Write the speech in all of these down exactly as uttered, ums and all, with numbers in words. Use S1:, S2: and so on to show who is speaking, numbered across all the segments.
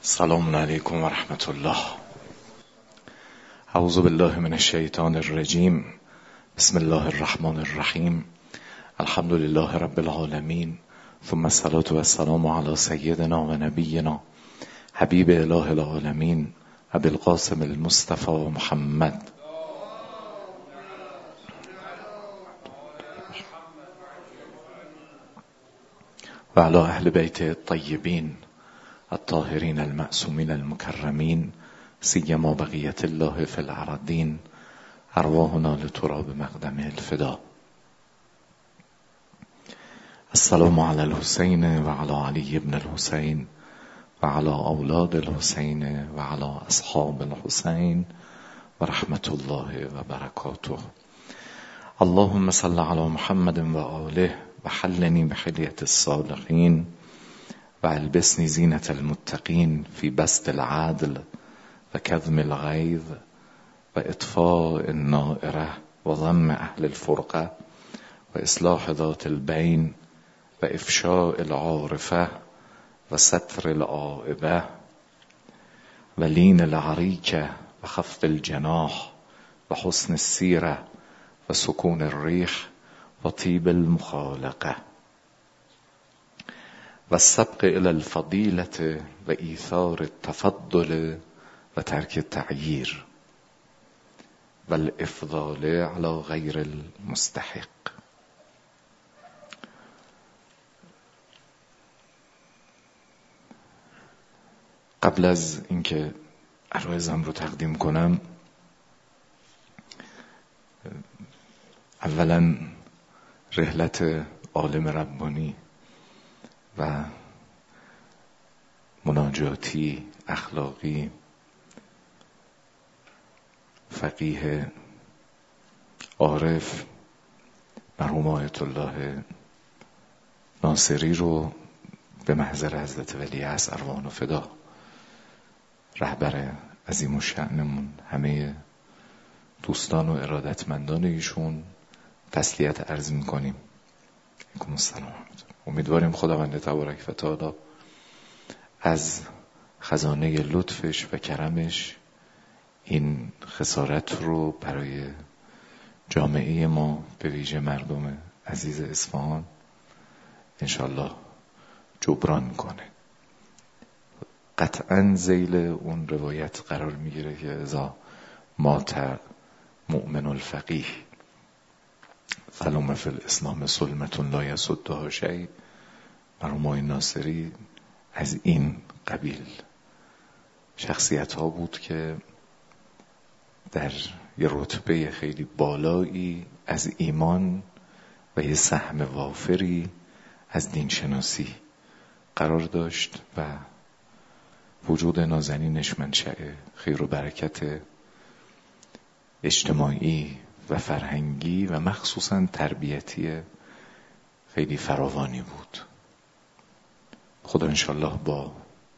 S1: السلام علیکم و رحمت الله. اعوذ بالله من الشیطان الرجیم. بسم الله الرحمن الرحیم. الحمد لله رب العالمین، ثم الصلاة و السلام علی سیدنا و نبینا حبیب اله العالمین ابی القاسم المصطفى محمد و علی اهل بیت الطیبین الطاهرین المعصومین المکرمین، سیما بقیت الله فی الارضین، ارواحنا لتراب مقدم الفدا. السلام علی الحسین و علی علی ابن الحسین و علی اولاد الحسین و علی اصحاب الحسین و رحمت الله و برکاته. اللهم صل علی محمد و آله و حلنی بحلیة الصالحین و البسنی زینة المتقین فی بسط العدل و کظم الغیظ و اطفاء النائره و ضم اهل الفرقه و اصلاح ذات البین و افشاء العارفه و ستر العائبه و لین العریکه و خفض الجناح و حسن السیره و سکون الریح و طیب المخالقه و السبق الى الفضیلة و ایثار التفضل و ترک التعییر و الافضال علی غیر المستحق. قبل از اینکه عرایزم رو تقدیم کنم، اولا رحلت عالم ربانی و مناجاتی اخلاقی فقیه عارف مرحوم آیت الله ناصری رو به محضر حضرت ولیعصر ارواحنا فدا، رهبر عظیم الشأنمون، همه دوستان و ارادتمندان ایشون تسلیت عرض میکنیم. علیکم السلام. امیدواریم خداوند تبارک و تعالی از خزانه لطفش و کرمش این خسارت رو برای جامعه ما به ویژه مردم عزیز اصفهان انشالله جبران کنه. قطعا ذیل اون روایت قرار میگیره که اذا مات مؤمن الفقیه فلوم فی الاسلام سلمتون لا یصدها شیء. مرحوم آقای ناصری از این قبیل شخصیت ها بود که در یه رتبه خیلی بالایی از ایمان و یه سهم وافری از دین شناسی قرار داشت و وجود نازنینش منشأ خیر و برکت اجتماعی و فرهنگی و مخصوصا تربیتی خیلی فراوانی بود. خدا انشالله با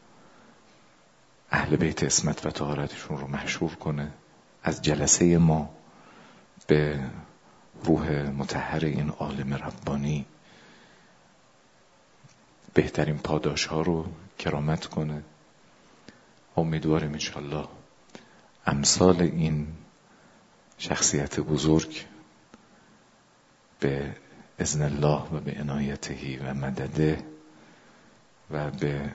S1: اهل بیت عصمت و طهارتشون رو محشور کنه. از جلسه ما به روح مطهر این عالم ربانی بهترین پاداش ها رو کرامت کنه. امیدواریم انشالله امثال این شخصیت بزرگ به اذن الله و به عنایته و مدده و به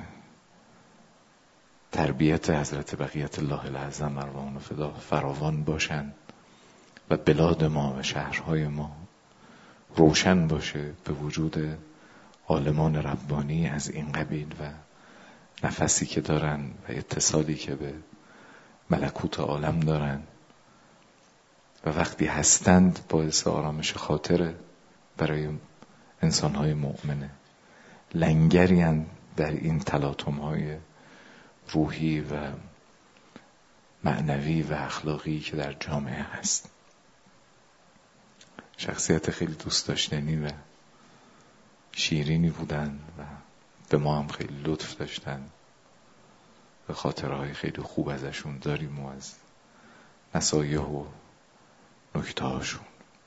S1: تربیت حضرت بقیت الله الاعظم ارواحنا فدا فراوان باشند و بلاد ما و شهرهای ما روشن باشه به وجود عالمان ربانی از این قبیل و نفسی که دارن و اتصالی که به ملکوت عالم دارن و وقتی هستند باعث آرامش خاطر برای انسانهای مؤمنه. لنگرین در این تلاطم‌های روحی و معنوی و اخلاقی که در جامعه هست. شخصیت خیلی دوست داشتنی و شیرینی بودن و به ما هم خیلی لطف داشتن و خاطرهای خیلی خوب ازشون داریم و از نصایح و نکته هاشون.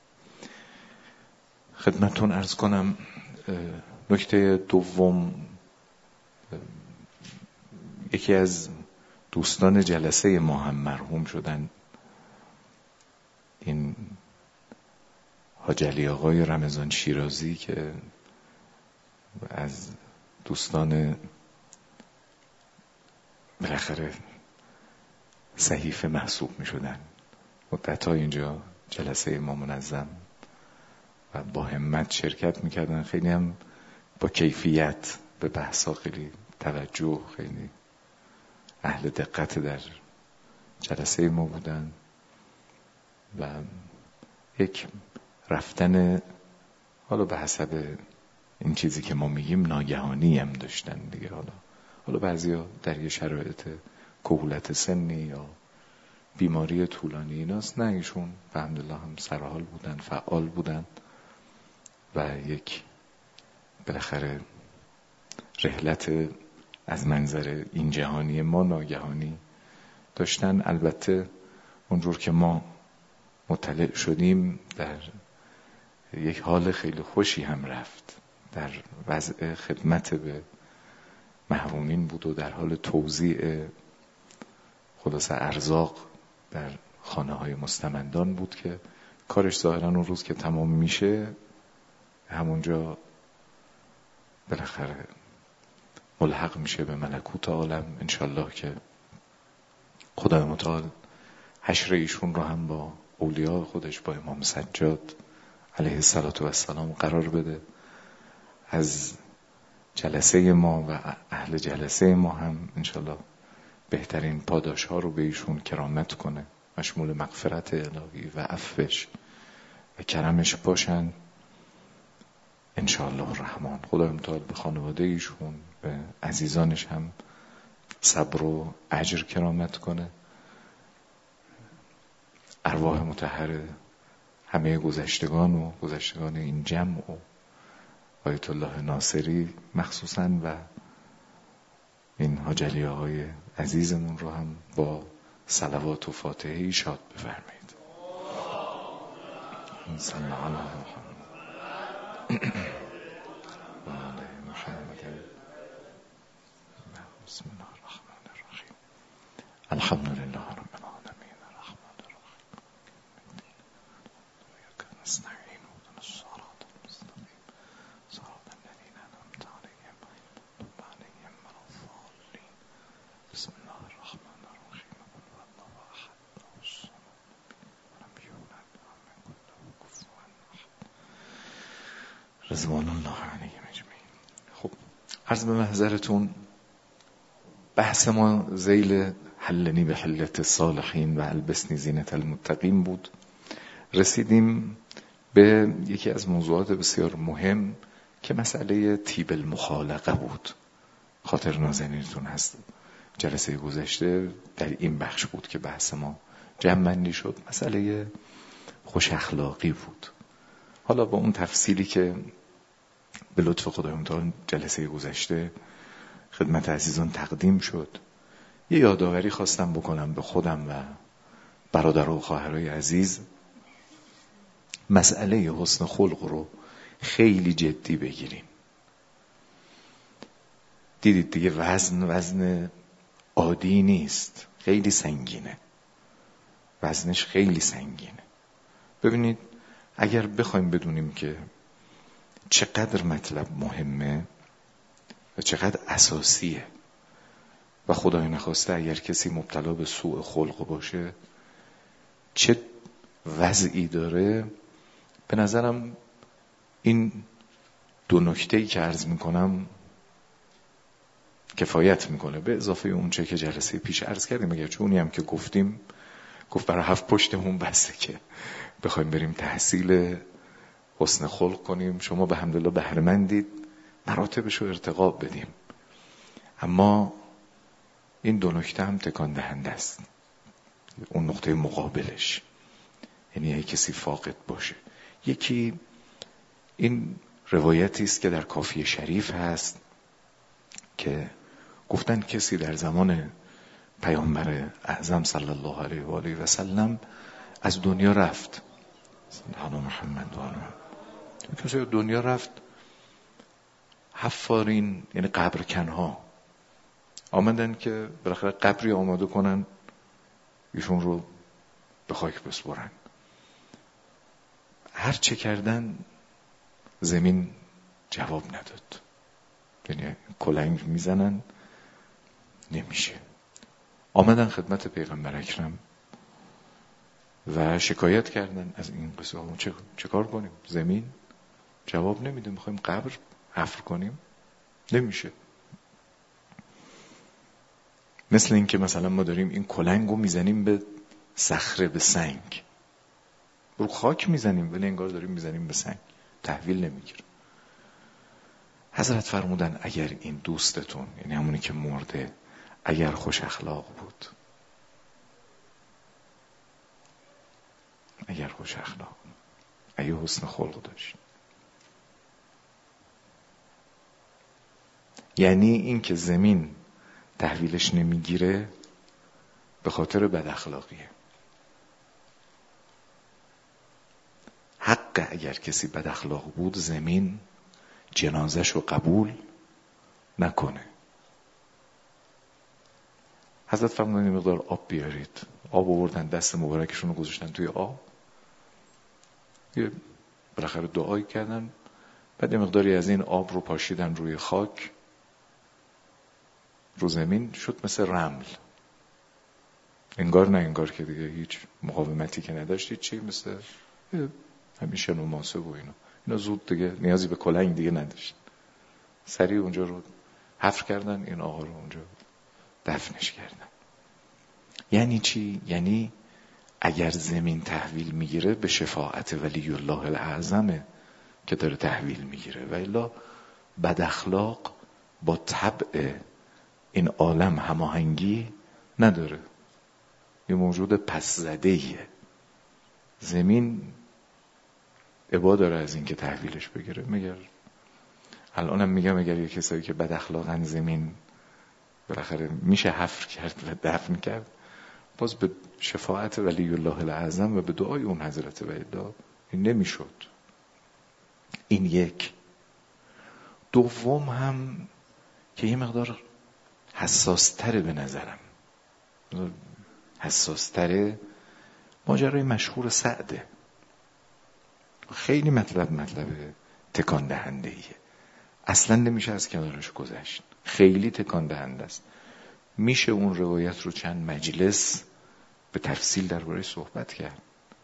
S1: خدمتون عرض کنم نکته دوم یکی از دوستان جلسه ما هم مرحوم شدن، این حاج علی آقای رمضان شیرازی که از دوستان بالاخره صحیفه محسوب می شدن، مدت‌ها اینجا جلسه ما منظم و با همت شرکت می کردن، خیلی هم با کیفیت به بحثا خیلی توجه، خیلی اهل دقت در جلسه ما بودن و یک رفتن حالا به حسب این چیزی که ما میگیم ناگهانی هم داشتن دیگه. حالا حالا بعضیا در یه شرایط کهولت سنی یا بیماری طولانی ایناست، نه ایشون الحمدلله هم سرحال بودن، فعال بودن و یک بالاخره رحلت از منظر این جهانی ما ناگهانی داشتن. البته اونجور که ما مطلع شدیم در یک حال خیلی خوشی هم رفت، در وضع خدمت به محرومین بود و در حال توزیع خلاصه ارزاق در خانه های مستمندان بود که کارش ظاهرا اون روز که تمام میشه همونجا بالاخره ملحق میشه به ملکوت عالم. انشالله که خدای متعال حشر ایشون رو هم با اولیاء خودش، با امام سجاد علیه السلام قرار بده. از جلسه ما و اهل جلسه ما هم انشالله بهترین پاداش ها رو به ایشون کرامت کنه، مشمول مغفرت الهی و عفوش و کرمش باشن انشالله الرحمن. خدای متعال به خانواده ایشون، به عزیزانش هم صبر و اجر کرامت کنه. ارواح مطهر همه گذشتگان و گذشتگان این جمع و آیت الله ناصری مخصوصاً و این حاج علی آقای عزیزمون رو هم با صلوات و فاتحه شاد بفرمایید. صلی الله علیه محمد. بسم الله الرحمن الرحیم. الحمد لله رب العالمین الرحمن الرحیم نستعین اهدنا الصراط المستقیم صراط الذین انعمت علیهم غیر المغضوب علیهم ولا الضالین. بسم الله الرحمن الرحیم. قل هو الله احد الله الصمد لم یولد ولم یکن له کفوا احد. رضوان الله علیهم اجمعین. خب عرض به محضرتون، بحث ما ذیل حلنی به حلت الصالحین و البسنی زینت المتقین بود. رسیدیم به یکی از موضوعات بسیار مهم که مسئله طیب المخالقه بود. خاطر نازنینتون هست جلسه گذشته در این بخش بود که بحث ما جمع بندی شد، مسئله خوش اخلاقی بود. حالا با اون تفصیلی که به لطف خدای متعال جلسه گذشته خدمت عزیزان تقدیم شد، یه یادآوری خواستم بکنم به خودم و برادر و خواهرای عزیز. مسئله حسن خلق رو خیلی جدی بگیریم. دیدید دیگه وزن وزن عادی نیست، خیلی سنگینه، وزنش خیلی سنگینه. ببینید اگر بخوایم بدونیم که چقدر مطلب مهمه و چقدر اساسیه و خدای نخواسته اگر کسی مبتلا به سوء خلق باشه چه وضعی داره، به نظرم این دو نکته‌ای که عرض میکنم کفایت میکنه، به اضافه اون چه که جلسه پیش عرض کردیم. اگر چونی هم که گفتیم گفت برای هفت پشتمون بسته که بخوایم بریم تحصیل حسن خلق کنیم. شما به حمدالله بهره‌مندید، مراتبش رو ارتقا بدیم، اما این دو نکته هم تکان دهنده است. اون نقطه مقابلش، یعنی اگه کسی فاقد باشه. یکی این روایتی است که در کافی شریف هست که گفتن کسی در زمان پیامبر اعظم صلی الله علیه و آله و سلم از دنیا رفت. سبحان محمد و آله. کسی از دنیا رفت، حفارین یعنی قبرکنها آمدن که بالاخره قبری آماده کنن ایشون رو به خاک بسپرن. هر چه کردن زمین جواب نداد، یعنی کلنگ میزنن نمیشه. آمدن خدمت پیغمبر اکرم و شکایت کردن از این قصه. چه, چه کار کنیم؟ زمین جواب نمیده، میخوایم قبر حفر کنیم نمیشه. مثل این که مثلا ما داریم این کلنگو میزنیم به صخره، به سنگ، رو خاک میزنیم ولی انگار داریم میزنیم به سنگ، تحویل نمیگیره. حضرت فرمودن اگر این دوستتون، یعنی همونی که مرده، اگر خوش اخلاق بود، اگر خوش اخلاق، اگه حسن خلق داشت، یعنی این که زمین تحویلش نمیگیره به خاطر بد اخلاقیه. حق اگر کسی بد اخلاق بود زمین جنازش رو قبول نکنه. حضرت فرمودن یه مقدار آب بیارید. آب آوردن، دست مبارکشون رو گذاشتن توی آب، یه بالاخره دعایی کردن، بعد یه مقداری از این آب رو پاشیدن روی خاک، رو زمین شد مثل رمل. انگار نه انگار که دیگه هیچ مقاومتی که نداشتید، چی مثل همیشه نماسه و اینا اینا زود دیگه نیازی به کلنگ دیگه نداشت. سریع اونجا رو حفر کردن، این آقا رو اونجا دفنش کردن. یعنی چی؟ یعنی اگر زمین تحویل میگیره به شفاعت ولی الله الاعظمه که داره تحویل میگیره، و الا بد اخلاق با طبع این عالم هماهنگی نداره، یه موجود پس زده‌ایه. زمین ابا داره از این که تحویلش بگیره. مگر الانم میگم اگر یه کسایی که بد اخلاقن زمین بالاخره میشه حفر کرد و دفن کرد، باز به شفاعت ولی الله الاعظم و به دعای اون حضرت و الا این نمیشد. این یک. دوم هم که یه مقدار حساستره به نظرم، حساستره، ماجرای مشهور سعده. خیلی مطلب مطلب تکان دهنده ایه، اصلا نمیشه از کنارش گذشت، خیلی تکان دهنده است. میشه اون روایت رو چند مجلس به تفصیل درباره‌اش صحبت کرد.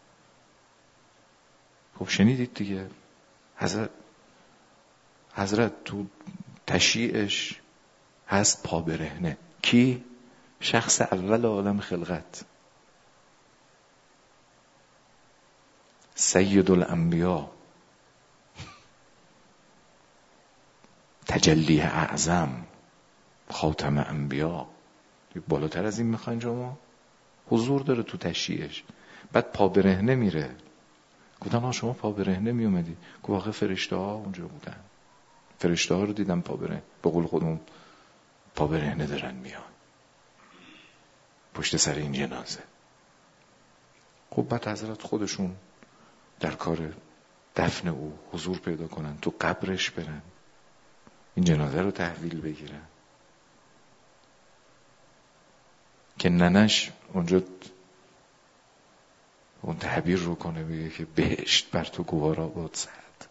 S1: خب شنیدید دیگه، حضرت حضرت تو تشییعش هست پا برهنه. کی؟ شخص اول عالم خلقت، سید الانبیا، تجلی اعظم، خاتم انبیا. بالاتر از این میخواین شما؟ حضور داره تو تشییعش. بعد پا برهنه میره. گفتم ها شما پا برهنه میومدی؟ گفت واقع فرشته ها اونجا بودن، فرشته ها رو دیدم پا برهنه، به قول خودمون پا برهنه دارن میان پشت سر این جنازه. خب بعد حضرت خودشون در کار دفن او حضور پیدا کنن، تو قبرش برن، این جنازه رو تحویل بگیرن، که ننش اونجا اون تعبیر رو کنه، بگه که بهشت بر تو گوارا باد سعد،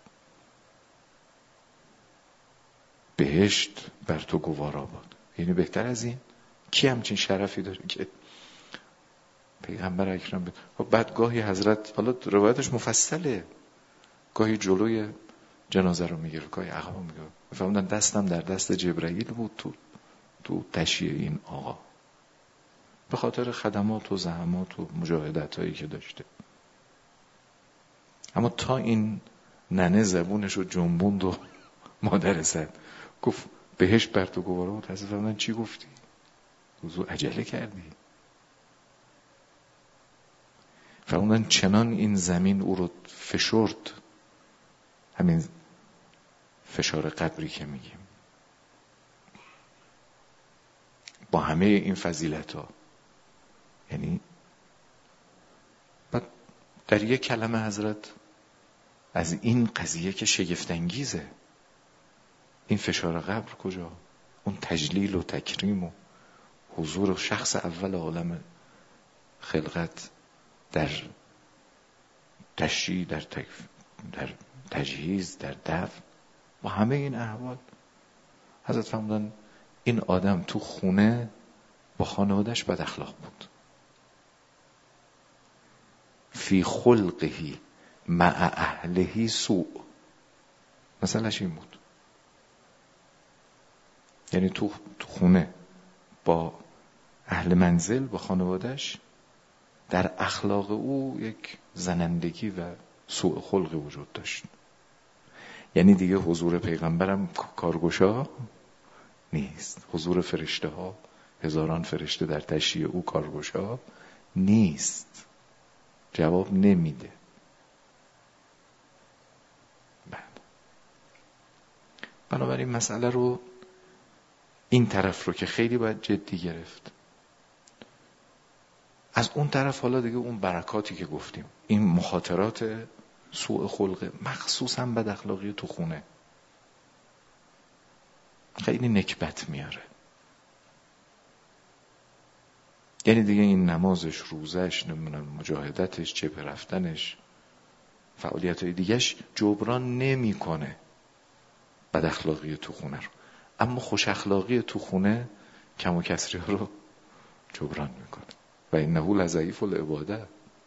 S1: بهشت بر تو گوارا باد. یعنی بهتر از این کی همچین شرفی داره که پیغمبر اکرم بید. خب بعد گاهی حضرت، حالا روایتش مفصله، گاهی جلوی جنازه رو میگیره، گاهی عقب رو میگیره. فهمیدن دستم در دست جبرائیل بود تو تو تشییع این آقا، به خاطر خدمات و زحمات و مجاهدت هایی که داشته. اما تا این ننه زبونش رو جنبوند و مادر زد گفت بهشت بر تو گوارا بود، حضرت فرمودن چی گفتی؟ وضو عجله کردی. فرمودن چنان این زمین او رو فشرد، همین فشار قبری که میگیم، با همه این فضیلت ها. یعنی بعد در یک کلمه حضرت از این قضیه که شگفت‌انگیزه، این فشار قبر کجا؟ اون تجلیل و تکریم و حضور شخص اول عالم خلقت در تشریع، در, تکف... در تجهیز، در دفن و همه این احوال. حضرت فرمودن این آدم تو خونه با خانوادهش بد اخلاق بود. فی خلقهی مع اهلهی سوء، مثلاش این بود. یعنی تو تو خونه با اهل منزل، با خانوادهش، در اخلاق او یک زنندگی و سوء خلقی وجود داشت. یعنی دیگه حضور پیغمبرم کارگشا نیست، حضور فرشته ها، هزاران فرشته در تشییع او کارگشا نیست. جواب نمیده. بعد بنابراین مسئله رو، این طرف رو که خیلی باید جدی گرفت. از اون طرف حالا دیگه اون برکاتی که گفتیم، این مخاطرات سوء خلقه، مخصوصا بد اخلاقی تو خونه، خیلی نکبت میاره. یعنی دیگه این نمازش، روزش، نمیدونم مجاهدتش، چه رفتنش، فعالیت‌های دیگهش جبران نمیکنه بد اخلاقی تو خونه رو، اما خوش اخلاقی تو خونه کم و کسری ها رو جبران میکنه. و انه لضعیف العباده.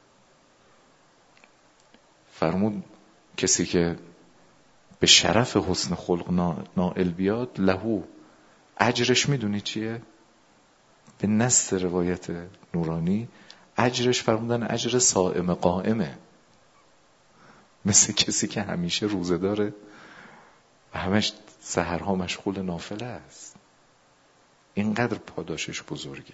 S1: فرمود کسی که به شرف حسن خلق نائل بیاد، لهو اجرش میدونی چیه؟ به نص روایت نورانی اجرش فرمودن اجر صائم قائمه، مثل کسی که همیشه روزه داره و همش سحرها مشغول نافله است. اینقدر پاداشش بزرگه.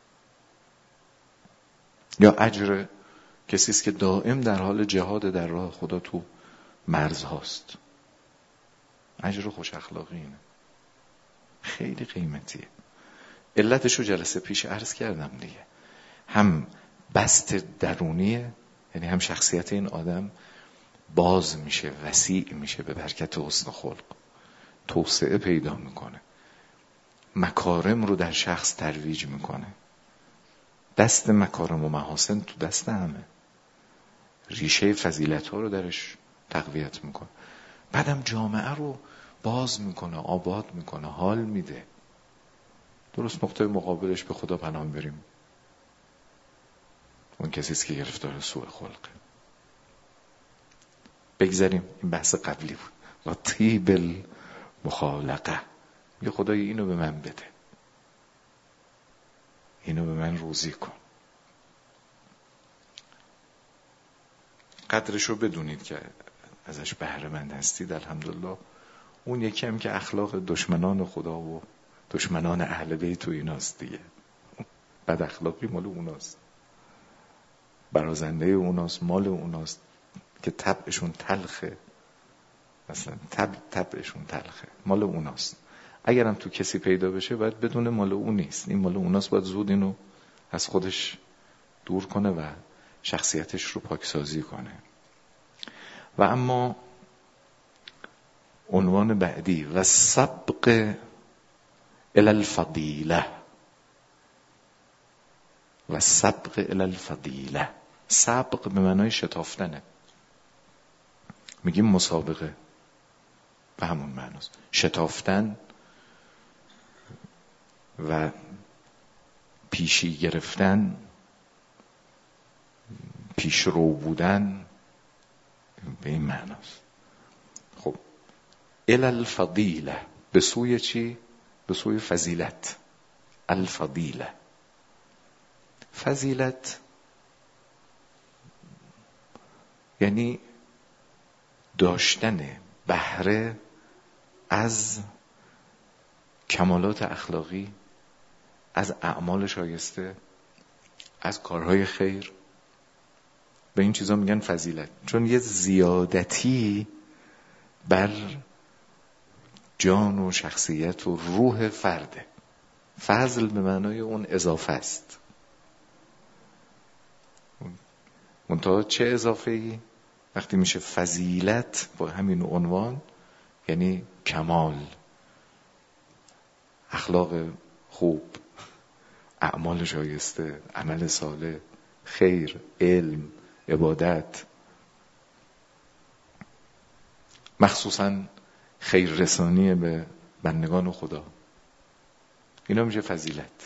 S1: یا اجر کسی است که دائم در حال جهاد در راه خدا تو مرز هاست، اجر خوش اخلاقی اینه، خیلی قیمتیه. علتشو جلسه پیش عرض کردم دیگه. هم بست درونیه، یعنی هم شخصیت این آدم باز میشه، وسیع میشه به برکت حسن خلق، توسعه پیدا میکنه، مکارم رو در شخص ترویج میکنه. دست مکارم و محاسن تو دست همه، ریشه فضیلت ها رو درش تقویت میکنه. بعدم جامعه رو باز میکنه، آباد میکنه، حال میده. درست نقطه مقابلش به خدا پناه بریم، اون کسیست که گرفتار سوء خلقه. بگذاریم، این بحث قبلی بود. و طیب المخالقه، یه خدای اینو به من بده، اینو به من روزی کن. قدرش رو بدونید که ازش بهره مند هستید. الحمدلله. اون یکی هم که اخلاق دشمنان خدا و دشمنان اهل بیت و ایناست دیگه، بد اخلاقی مال اوناست، برازنده اوناست، مال اوناست که طبعشون تلخه، مثلا طبع طبعشون تلخه، مال اوناست. اگرم تو کسی پیدا بشه باید بدونه مال اون نیست، این مال اوناست. باید زود اینو از خودش دور کنه و شخصیتش رو پاکسازی کنه. و اما عنوان بعدی، و سبق الی الفضیله، و سبق الی الفضیله. سبق به معنای شتافتنه، میگیم مسابقه، به همون معناست. شتافتن و پیشی گرفتن، پیشرو بودن، به این معناست. خب الی الفضیله، به سوی چی؟ به سوی فضیلت. الفضیله، فضیلت یعنی داشتن بهره از کمالات اخلاقی، از اعمال شایسته، از کارهای خیر. به این چیزا میگن فضیلت، چون یه زیادتی بر جان و شخصیت و روح فرده. فضل به معنای اون اضافه است. منتها چه اضافه ای؟ وقتی میشه فضیلت با همین عنوان، یعنی کمال، اخلاق خوب، اعمال شایسته، عمل صالح، خیر، علم، عبادت، مخصوصا خیر رسانی به بندگان خدا، اینا میشه فضیلت.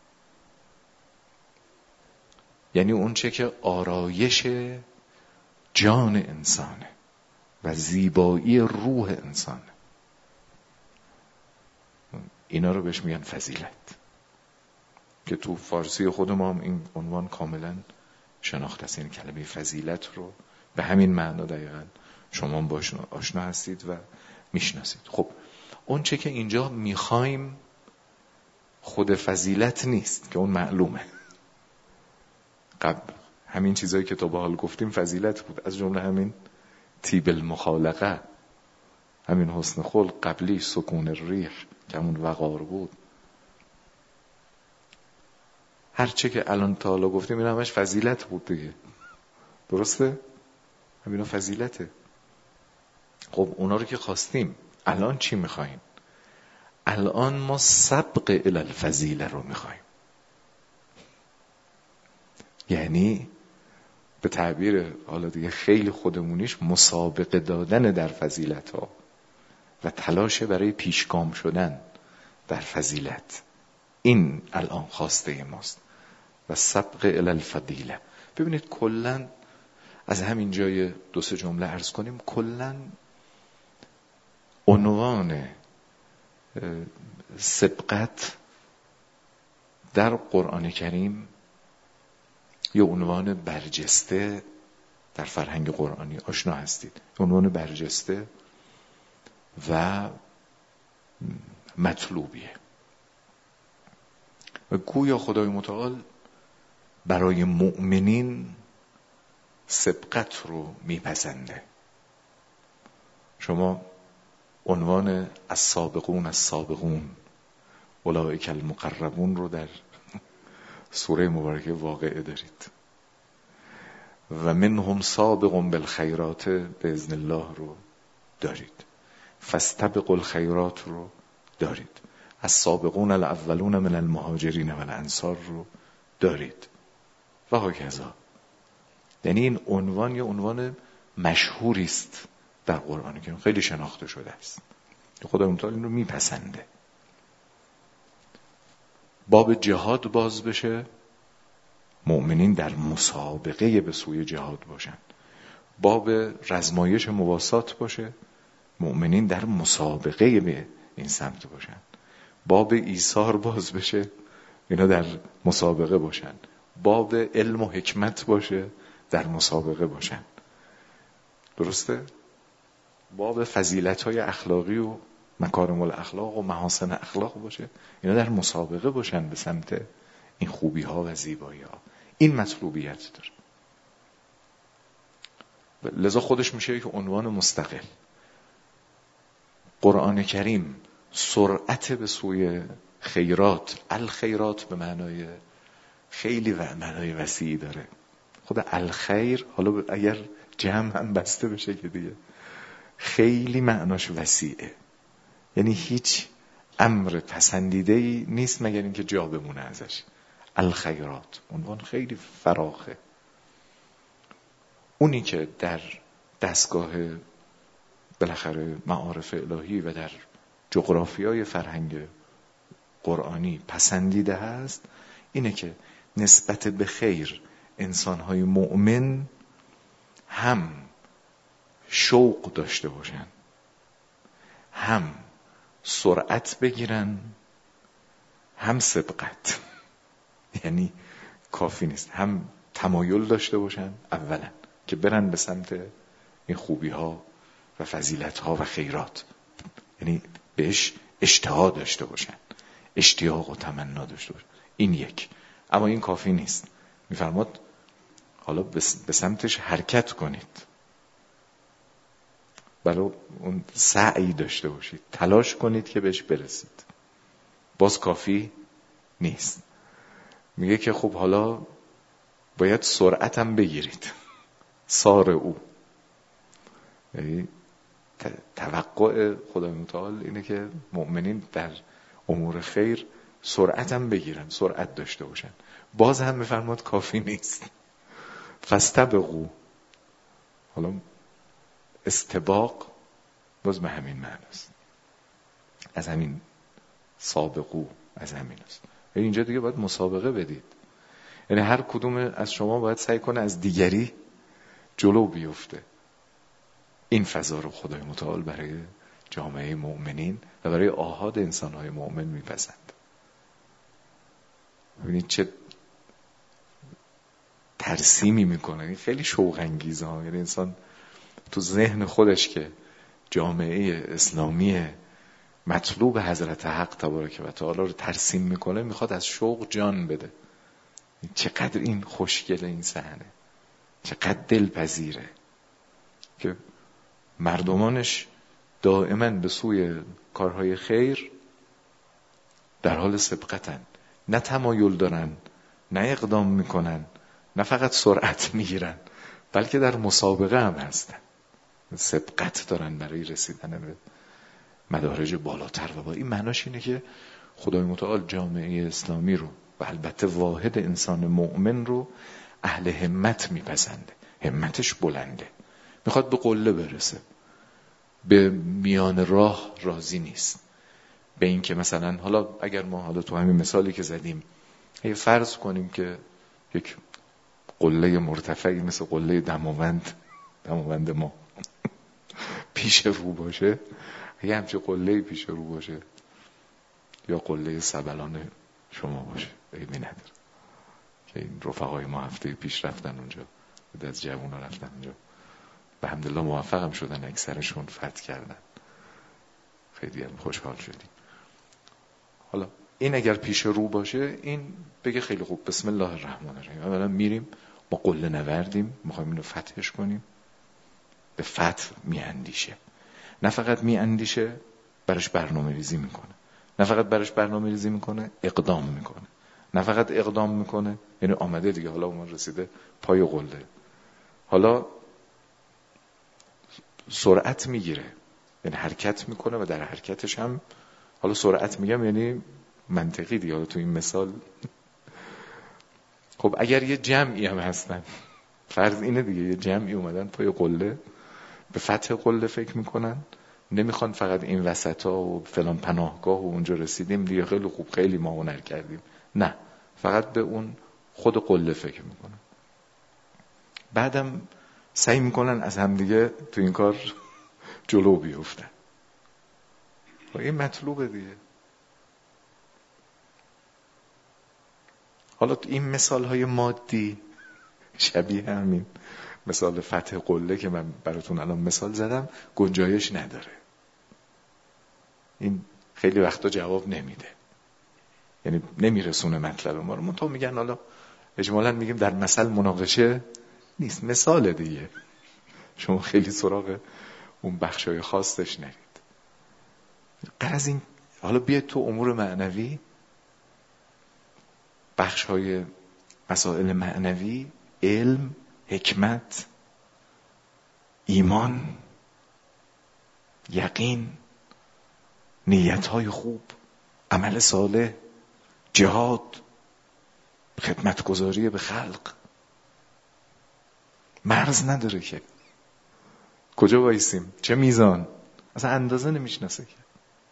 S1: یعنی اون چه که آرایش جان انسانه و زیبایی روح انسانه، اینا رو بهش میگن فضیلت، که تو فارسی خود ما هم این عنوان کاملا شناخته است. این کلمه فضیلت رو به همین معنا دقیقا شما باش آشنا هستید و میشناسید. خب اون چه که اینجا میخوایم خود فضیلت نیست که اون معلومه. قبل همین چیزایی که تا به حال گفتیم فضیلت بود، از جمله همین طیب المخالقه، همین حسن خلق، قبلی سکون الریح که همون وقار بود. هرچه که الان تا حالا گفتیم این همش فضیلت بود دیگه، درسته؟ همینا فضیلته. خب اونا رو که خواستیم، الان چی میخواییم؟ الان ما سبق الی الفضیله رو میخواییم. یعنی به تعبیر حالا دیگه خیلی خودمونیش، مسابقه دادن در فضیلت ها و تلاش برای پیشگام شدن در فضیلت، این الان خواسته ماست. و سبق الی الفضیله. ببینید کلن از همین جای دو سه جمله عرض کنیم، کلن عنوان سبقت در قرآن کریم یه عنوان برجسته در فرهنگ قرآنی آشنا هستید، عنوان برجسته و مطلوبیه. و گویا خدای متعال برای مؤمنین سبقت رو میپسنده. شما عنوان السابقون السابقون اولئک المقربون رو در سوره مبارکه واقعه دارید، و منهم سابق بالخیرات باذن الله رو دارید، فاستبقوا الخیرات رو دارید، السابقون الاولون من المهاجرین و الانصار رو دارید و هکذا. یعنی این عنوان یا عنوان مشهوری است در قرآن که خیلی شناخته شده است، خدای متعال این رو میپسنده. باب جهاد باز بشه، مؤمنین در مسابقه به سوی جهاد باشن. باب رزمایش مواسات باشه، مؤمنین در مسابقه به این سمت باشن. باب ایثار باز بشه، اینا در مسابقه باشن. باب علم و حکمت باشه، در مسابقه باشن. درسته؟ باب فضیلت‌های اخلاقی و مکارم الاخلاق و محاسن اخلاق باشه، اینا در مسابقه باشن به سمت این خوبی ها و زیبایی ها. این مطلوبیت داره. لذا خودش میشه یک عنوان مستقل. قرآن کریم سرعت به سوی خیرات، الخیرات به معنای خیلی و معنای وسیعی داره. خود الخیر حالا اگر جمع هم بسته بشه که دیگه خیلی معناش وسیعه. یعنی هیچ امر پسندیده‌ای نیست مگر اینکه جا بمونه ازش. الخیرات عنوان خیلی فراخه. اونی که در دستگاه بالاخره معارف الهی و در جغرافیای فرهنگ قرآنی پسندیده هست، اینه که نسبت به خیر انسان‌های مؤمن هم شوق داشته باشن، هم سرعت بگیرن، هم سبقت. یعنی کافی نیست، هم تمایل داشته باشن اولا که برن به سمت این خوبی ها و فضیلت ها و خیرات، یعنی بهش اشتها داشته باشن، اشتیاق و تمنا داشته باشن. این یک. اما این کافی نیست. میفرماد حالا به سمتش حرکت کنید، برای اون سعی داشته باشید، تلاش کنید که بهش برسید. باز کافی نیست. میگه که خب حالا باید سرعت هم بگیرید. سار او، یعنی توقع خدای متعال اینه که مؤمنین در امور خیر سرعت هم بگیرن، سرعت داشته باشن. باز هم میفرماد کافی نیست. فاستبقوا، حالا استباق باز به همین معناست، از همین سابقو، از همین است. اینجا دیگه باید مسابقه بدید، یعنی هر کدوم از شما باید سعی کنه از دیگری جلو بیفته. این فضا رو خدای متعال برای جامعه مؤمنین و برای آحاد انسان‌های مؤمن میپسند. ببینید چه ترسیمی میکنه، این خیلی شوق انگیزه ها. یعنی انسان تو ذهن خودش که جامعه اسلامی مطلوب حضرت حق تبارک و تعالی رو ترسیم میکنه، میخواد از شوق جان بده. چقدر این خوشگله این صحنه، چقدر دلپذیره که مردمانش دائما به سوی کارهای خیر در حال سبقتن، نه تمایل دارن، نه اقدام میکنن، نه فقط سرعت میگیرن، بلکه در مسابقه هم هستن، سبقت دارن برای رسیدن به مدارج بالاتر. و با این معناش اینه که خدای متعال جامعه اسلامی رو و البته واحد انسان مؤمن رو اهل همت میپسنده. همتش بلنده، میخواد به قله برسه، به میان راه راضی نیست. به این که مثلا حالا اگر ما حالا تو همین مثالی که زدیم اگه فرض کنیم که یک قله مرتفعی مثل قله دماوند دماوند ما پیش رو باشه، اگه همچه قله پیش رو باشه یا قله سبلان شما باشه، عیبی نداره که این رفقای ما هفته پیش رفتن اونجا، از جوون ها رفتن اونجا، به حمدالله موفق هم شدن، اکثرشون فتح کردن، خیلی هم خوشحال شدیم. حالا این اگر پیش رو باشه، این بگه خیلی خوب بسم الله الرحمن الرحیم، اولا میریم ما قله نوردیم، میخوایم اینو فتحش کنیم. به فتح میاندیشه، نه فقط میاندیشه، برش برنامه ریزی میکنه. نه فقط برش برنامه ریزی میکنه، اقدام میکنه. نه فقط اقدام میکنه، یعنی آمده دیگه، حالا اون رسیده پای قله، حالا سرعت میگیره، یعنی حرکت میکنه و در حرکتش هم، حالا سرعت میگم یعنی منطقی دیگه. حالا تو این مثال خب اگر یه جمعی هم هستن، فرض اینه دیگه، یه جمعی اومدن پای قله، به فتح قله فکر میکنن، نمیخوان فقط این وسطا و فلان پناهگاه و اونجا رسیدیم دیگه خیلی خوب خیلی ما هنر کردیم، نه، فقط به اون خود قله فکر میکنن. بعدم سعی میکنن از همدیگه تو این کار جلو بیفتن. و این مطلوبه دیگه. حالا این مثال های مادی شبیه همین مثال فتح قله که من براتون الان مثال زدم گنجایش نداره. این خیلی وقتا جواب نمیده، یعنی نمیرسونه مطلب ما رو. من تو میگن حالا اجمالاً میگیم در مثل مناقشه نیست، مثال دیگه، شما خیلی سراغ اون بخشای خاصش نرید. غرض این حالا بیاید تو امور معنوی، بخشای مسائل معنوی، علم، حکمت، ایمان، یقین، نیت‌های خوب، عمل صالح، جهاد، خدمتگزاری به خلق، مرز نداره که کجا وایسیم، چه میزان، اصلا اندازه نمیشناسه که.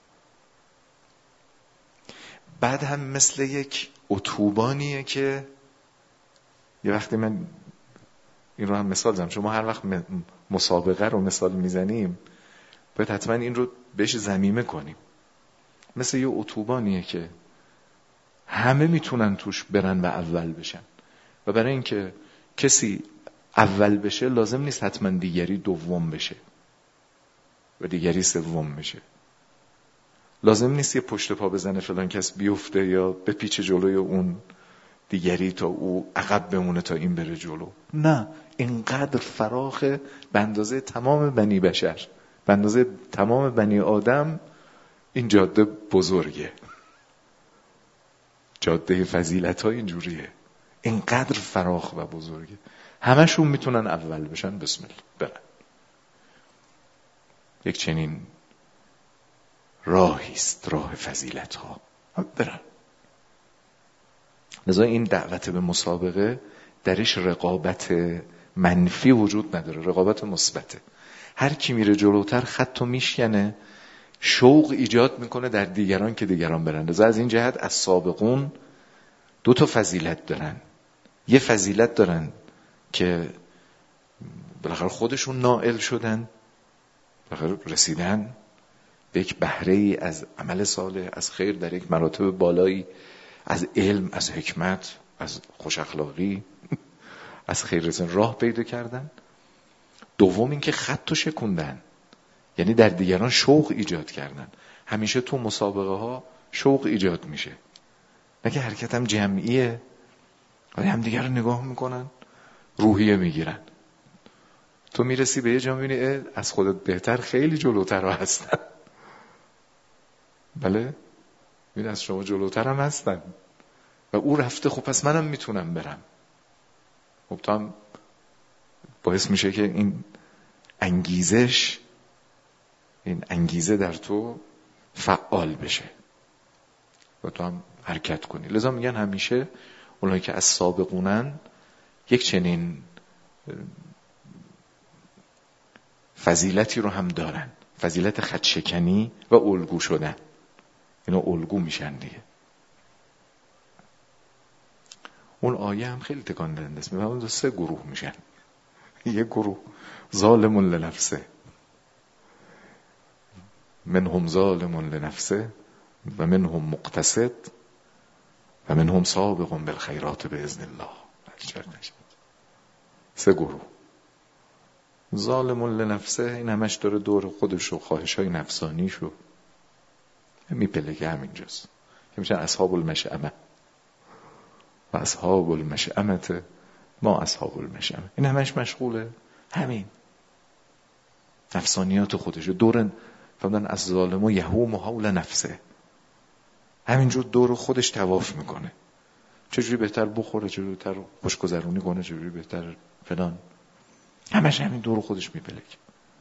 S1: بعد هم مثل یک اتوبانیه که یه وقتی من این رو هم مثال زدم، شما هر وقت مسابقه رو مثال میزنیم باید حتما این رو بهش ضمیمه کنیم. مثل یه اتوبانیه که همه میتونن توش برن و اول بشن، و برای اینکه کسی اول بشه لازم نیست حتما دیگری دوم بشه و دیگری سوم بشه. لازم نیست یه پشت پا بزنه فلان کس بیفته یا بپیچه جلوی اون دیگری تا او عقب بمونه تا این بره جلو. نه، اینقدر فراخه به اندازه تمام بنی بشر، به اندازه تمام بنی آدم. این جاده بزرگه، جاده فضیلت ها اینجوریه، اینقدر فراخ و بزرگه، همشون میتونن اول بشن. بسم الله برن. یک چنین راهیست راه فضیلت ها، برن. لذا این دعوت به مسابقه درش رقابت منفی وجود نداره، رقابت مثبته. هر کی میره جلوتر خطو میشکنه، شوق ایجاد میکنه در دیگران که دیگران برن. لذا از این جهت از سابقون دو تا فضیلت دارن. یه فضیلت دارن که بالاخره خودشون نائل شدن، بالاخره رسیدن به یک بهره ای از عمل صالح، از خیر در یک مراتب بالایی، از علم، از حکمت، از خوش اخلاقی، از خیر رسیدن راه پیدا کردن. دوم این که خطو شکوندن، یعنی در دیگران شوق ایجاد کردن. همیشه تو مسابقه ها شوق ایجاد میشه، نه که حرکت هم جمعیه، ولی هم دیگر رو نگاه میکنن، روحیه میگیرن. تو میرسی به یه جا میبینی از خودت بهتر خیلی جلوتر هستن. بله، میبینی از شما جلوتر هم هستن و او رفته، خب پس منم میتونم برم. خب تو هم باعث میشه که این انگیزش، این انگیزه در تو فعال بشه و تو هم حرکت کنی. لذا میگن همیشه اونایی که از سابقونن یک چنین فضیلتی رو هم دارن، فضیلت خطشکنی و الگو شدن. اینا الگو میشن دیگه. اون آیه هم خیلی تکان دهنده است. میگن سه گروه میشن. یک گروه ظالم لنفسه، منهم ظالم لنفسه و منهم مقتصد و منهم سابق بالخیرات باذن الله. سه گروه. ظالم لنفسه این همش داره دور خودش و خواهش‌های نفسانیشو میپلگه همینجاست که میشن اصحاب المشأمه و اصحاب المشأمه ما اصحاب المشأمه. این همش مشغوله همین نفسانیات خودشو دور فهمدن. از ظالم و یهوم حول نفسه، همینجور دور خودش طواف میکنه، چجوری بهتر بخوره، چجوری بهتر خوشگذرونی کنه، چجوری بهتر فلان. همش همین دور خودش میپلک.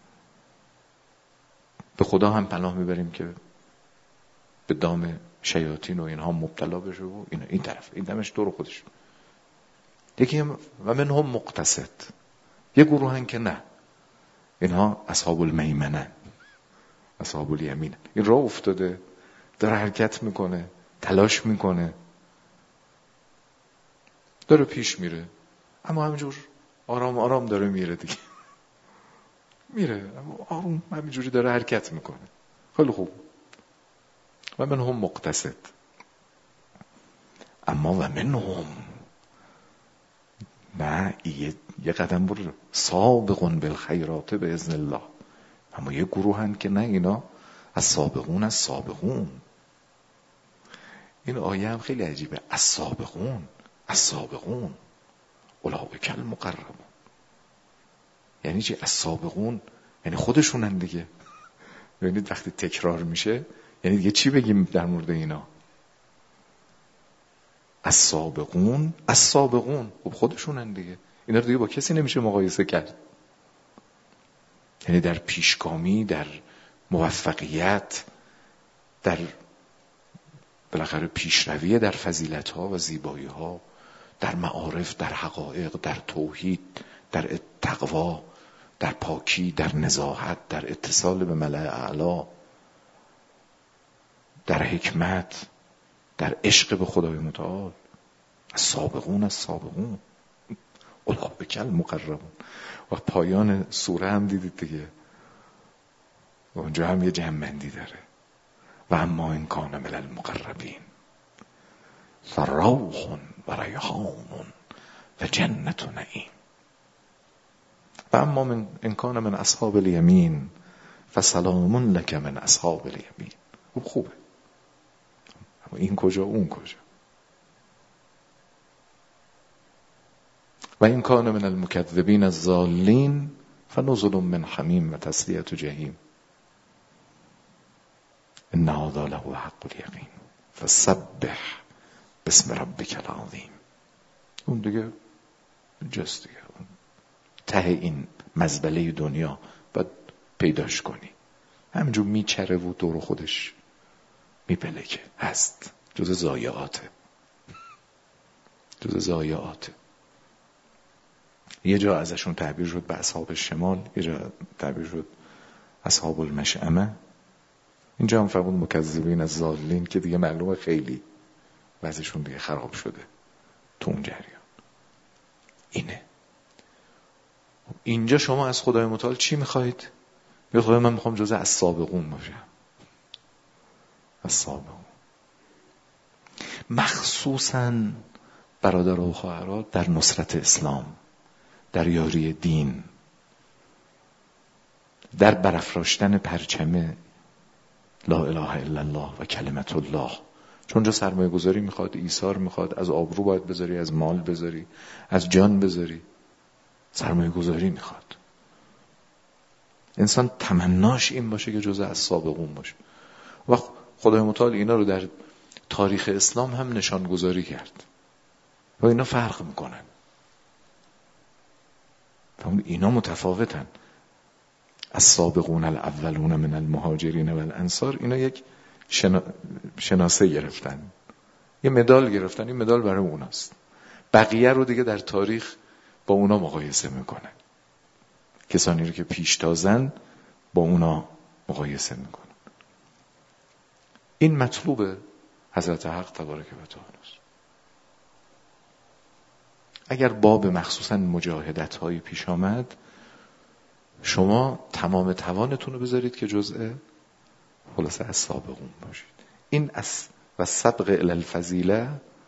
S1: به خدا هم پناه میبریم که به دام شیاطین و اینها مبتلا بشه و این این طرف این همش دور خودش. یکی هم و منهم مقتصد، یه گروه هن که نه، اینها اصحاب المیمنه، اصحاب الیمین. این راه افتاده، داره حرکت میکنه، تلاش میکنه، داره پیش میره، اما همینجور آرام آرام داره میره دیگه. میره اما آروم همینجوری داره حرکت میکنه. خیلی خوب. و منهم مقتصد، اما و منهم نه یه, یه قدم برو سابقون بالخیرات باذن الله. اما یه گروه هن که نه، اینا از سابقون از سابقون. این آیه هم خیلی عجیبه. از سابقون از سابقون اولئک المقربون. یعنی چی؟ از سابقون یعنی خودشونن دیگه. یعنی وقتی تکرار میشه یعنی دیگه چی بگیم در مورد اینا؟ از سابقون از سابقون خب خودشونن دیگه. اینا رو دیگه با کسی نمیشه مقایسه کرد. یعنی در پیشگامی، در موفقیت، در بالاخره پیشروی در فضیلت‌ها و زیبایی‌ها، در معارف، در حقایق، در توحید، در تقوا، در پاکی، در نزاهت، در اتصال به ملأ اعلی، در حکمت، در عشق به خدای متعال. از سابقون از سابقون اولئک المقربون. و پایان سوره هم دیدید دیگه، اونجا هم یه جمع‌بندی داره. و اما این کان من المقربین فروح و ریحان و جنت نعیم. و اما من این کان من اصحاب الیمین فسلام لک من اصحاب الیمین. خوب خوبه، اما این کجا اون کجا؟ و این کان من المکذبین الضالین فنزل من حمیم و تسلیة جحیم. ان هذا له حق الیقین فسبح باسم ربک العظیم. اون دیگه جست دیگه اون ته این مزبله دنیا باید پیداش کنی. همینجور میچره و دور خودش میپلکه، هست جز ضایعاته. جز ضایعاته. یه جا ازشون تعبیر شد به اصحاب شمال، یه جا تعبیر شد اصحاب المشأمه. اینجا هم فرمود مکذبین از ضالین که دیگه معلومه خیلی وضعشون دیگه خراب شده تو اون جریان. اینه اینجا شما از خدای متعال چی میخواید؟ به خدا من میخوام جزء از سابقون باشم. از سابقون مخصوصاً برادر و خواهرات در نصرت اسلام، در یاری دین، در برافراشتن پرچم لا اله الا الله و کلمت الله. چون جا سرمایه گذاری میخواد، ایثار میخواد، از آبرو باید بذاری، از مال بذاری، از جان بذاری، سرمایه گذاری میخواد. انسان تمناش این باشه که جزء از سابقون باشه. و خدای متعال اینا رو در تاریخ اسلام هم نشان گذاری کرد و اینا فرق میکنن و اینا متفاوتن. از سابقون الاولون من المهاجرین و الانصار، اینا یک شنا... شناسه گرفتن، یه مدال گرفتن، این مدال برای اوناست. بقیه رو دیگه در تاریخ با اونا مقایسه میکنن، کسانی رو که پیشتازن با اونا مقایسه میکنن. این مطلوب حضرت حق تبارک و تعالی است. اگر باب مخصوصا مجاهدت هایی پیش آمد، شما تمام توانتون رو بذارید که جزء خلاصه از سابقون باشید. این از و سبق الی الفضیله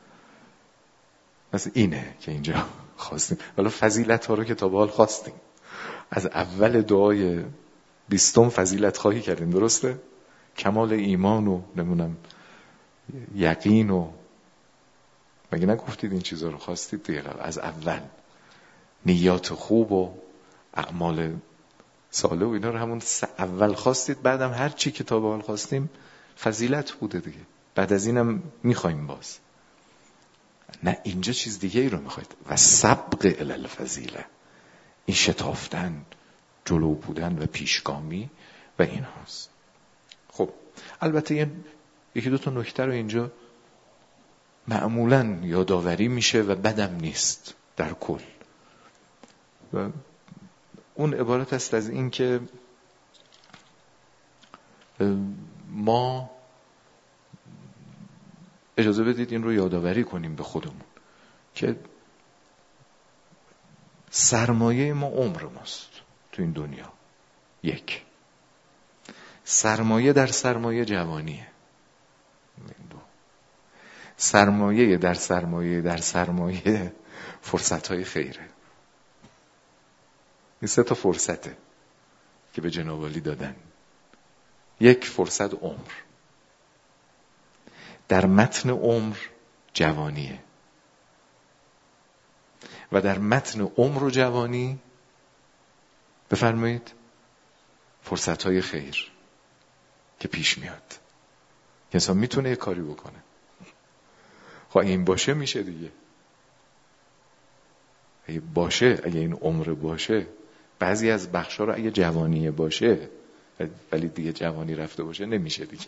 S1: مثل اینه که اینجا خواستیم. ولی فضیلت ها رو که تا به حال خواستیم، از اول دعای بیستم فضیلت خواهی کردیم، درسته؟ کمال ایمان و نمونم یقین و مگه نگفتید این چیزا رو خواستید دیگه؟ از اول نیات خوب و اعمال صالح و اینا رو همون اول خواستید، بعدم هر چی که تا به حال خواستیم فضیلت بوده دیگه. بعد از اینم میخوایم باز. نه، اینجا چیز دیگه ای رو میخواید. و سبق الی الفضیله، این شتافتن، جلو بودن و پیشگامی و این هاست. خب البته یه یکی دو تا نکته رو اینجا معمولاً یادآوری میشه و بدم نیست در کل. و اون عبارت است از این که ما اجازه بدید این رو یادآوری کنیم به خودمون که سرمایه ما عمر ماست تو این دنیا. یک سرمایه در سرمایه جوانیه. دو سرمایه در سرمایه در سرمایه فرصت‌های خیره. این سه تا فرصته که به جناب عالی دادن. یک فرصت عمر، در متن عمر جوانیه و در متن عمر و جوانی بفرمایید فرصت‌های خیر که پیش میاد که انسان میتونه یه کاری بکنه. خب این باشه میشه دیگه. اگه باشه، اگه این عمر باشه، بعضی از بخشا رو اگه جوانی باشه ولی دیگه جوانی رفته باشه نمیشه دیگه.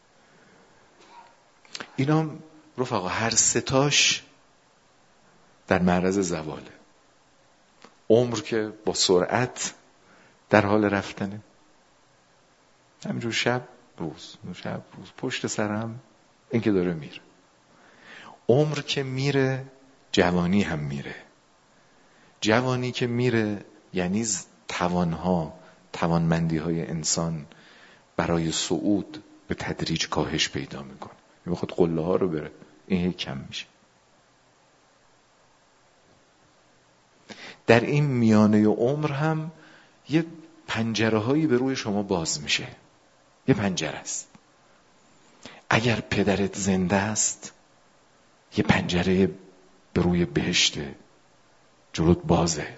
S1: اینا رفقا هر ستاش در معرض زواله. عمر که با سرعت در حال رفتنه، همینجور شب روز شب روز پشت سرم این که داره میره. عمر که میره جوانی هم میره. جوانی که میره یعنی توانها توانمندی های انسان برای صعود به تدریج کاهش پیدا میکنه. میخواد قله ها رو بره، این کم میشه. در این میانه عمر هم یه پنجره هایی به روی شما باز میشه. یه پنجره است. اگر پدرت زنده است یه پنجره به روی بهشته جلوت بازه،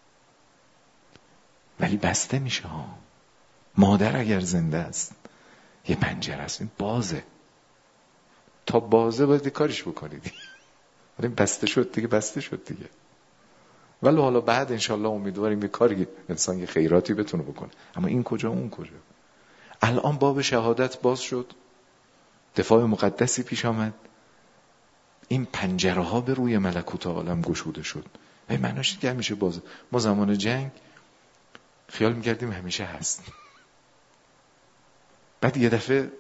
S1: ولی بسته میشه ها. مادر اگر زنده است یه پنجره است، این بازه. تا بازه باید کاریش بکنید. ولی بسته شد دیگه، بسته شد دیگه. ولی حالا بعد انشالله امیدواریم یه کاری انسان یه خیراتی بتونه بکنه. اما این کجا اون کجا؟ الان باب شهادت باز شد، دفاع مقدسی پیش آمد. این پنجره ها به روی ملکوت عالم گشوده شد. ای معناش که همیشه باز. ما زمان جنگ خیال میکردیم همیشه هست، بعد یه دفعه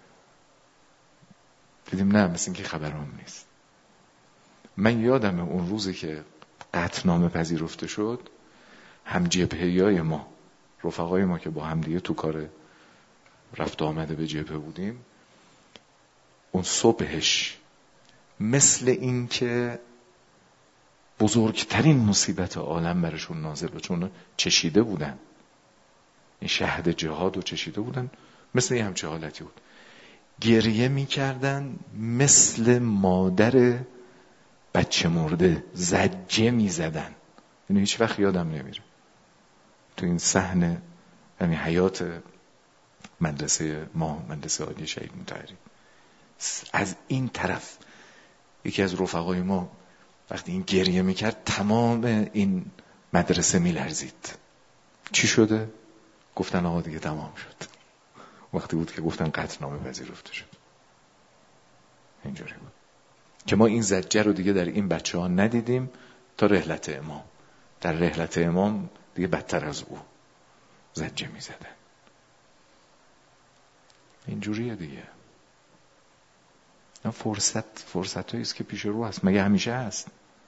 S1: دیدیم نه، مثل این که خبرام نیست. من یادم اون روزی که قطعنامه پذیرفته شد، هم جبهه‌ای ما، رفقای ما که با هم دیگه تو کار رفت آمده به جبهه بودیم، اون صبحش مثل این که بزرگترین مصیبت عالم برشون نازل بود، چون چشیده بودن این شهد جهاد و چشیده بودن، مثل این همچه حالتی بود. گریه میکردن مثل مادر بچه مرده، زجه میزدن. اینو هیچ وقت یادم نمیره. تو این صحنه یعنی حیات مدرسه ما، مدرسه عالی شهید مطهری، از این طرف یکی از رفقای ما وقتی این گریه میکرد تمام این مدرسه میلرزید. چی شده؟ گفتن آقا دیگه تمام شد. وقتی بود که گفتن قطعنامه پذیرفته شد. اینجوری بود که ما این زجه رو دیگه در این بچه ها ندیدیم تا رحلت امام. در رحلت امام دیگه بدتر از او زجه میزدن. اینجوریه دیگه. فرصت فرصت هاییست که پیش رو هست. مگه همیشه هست؟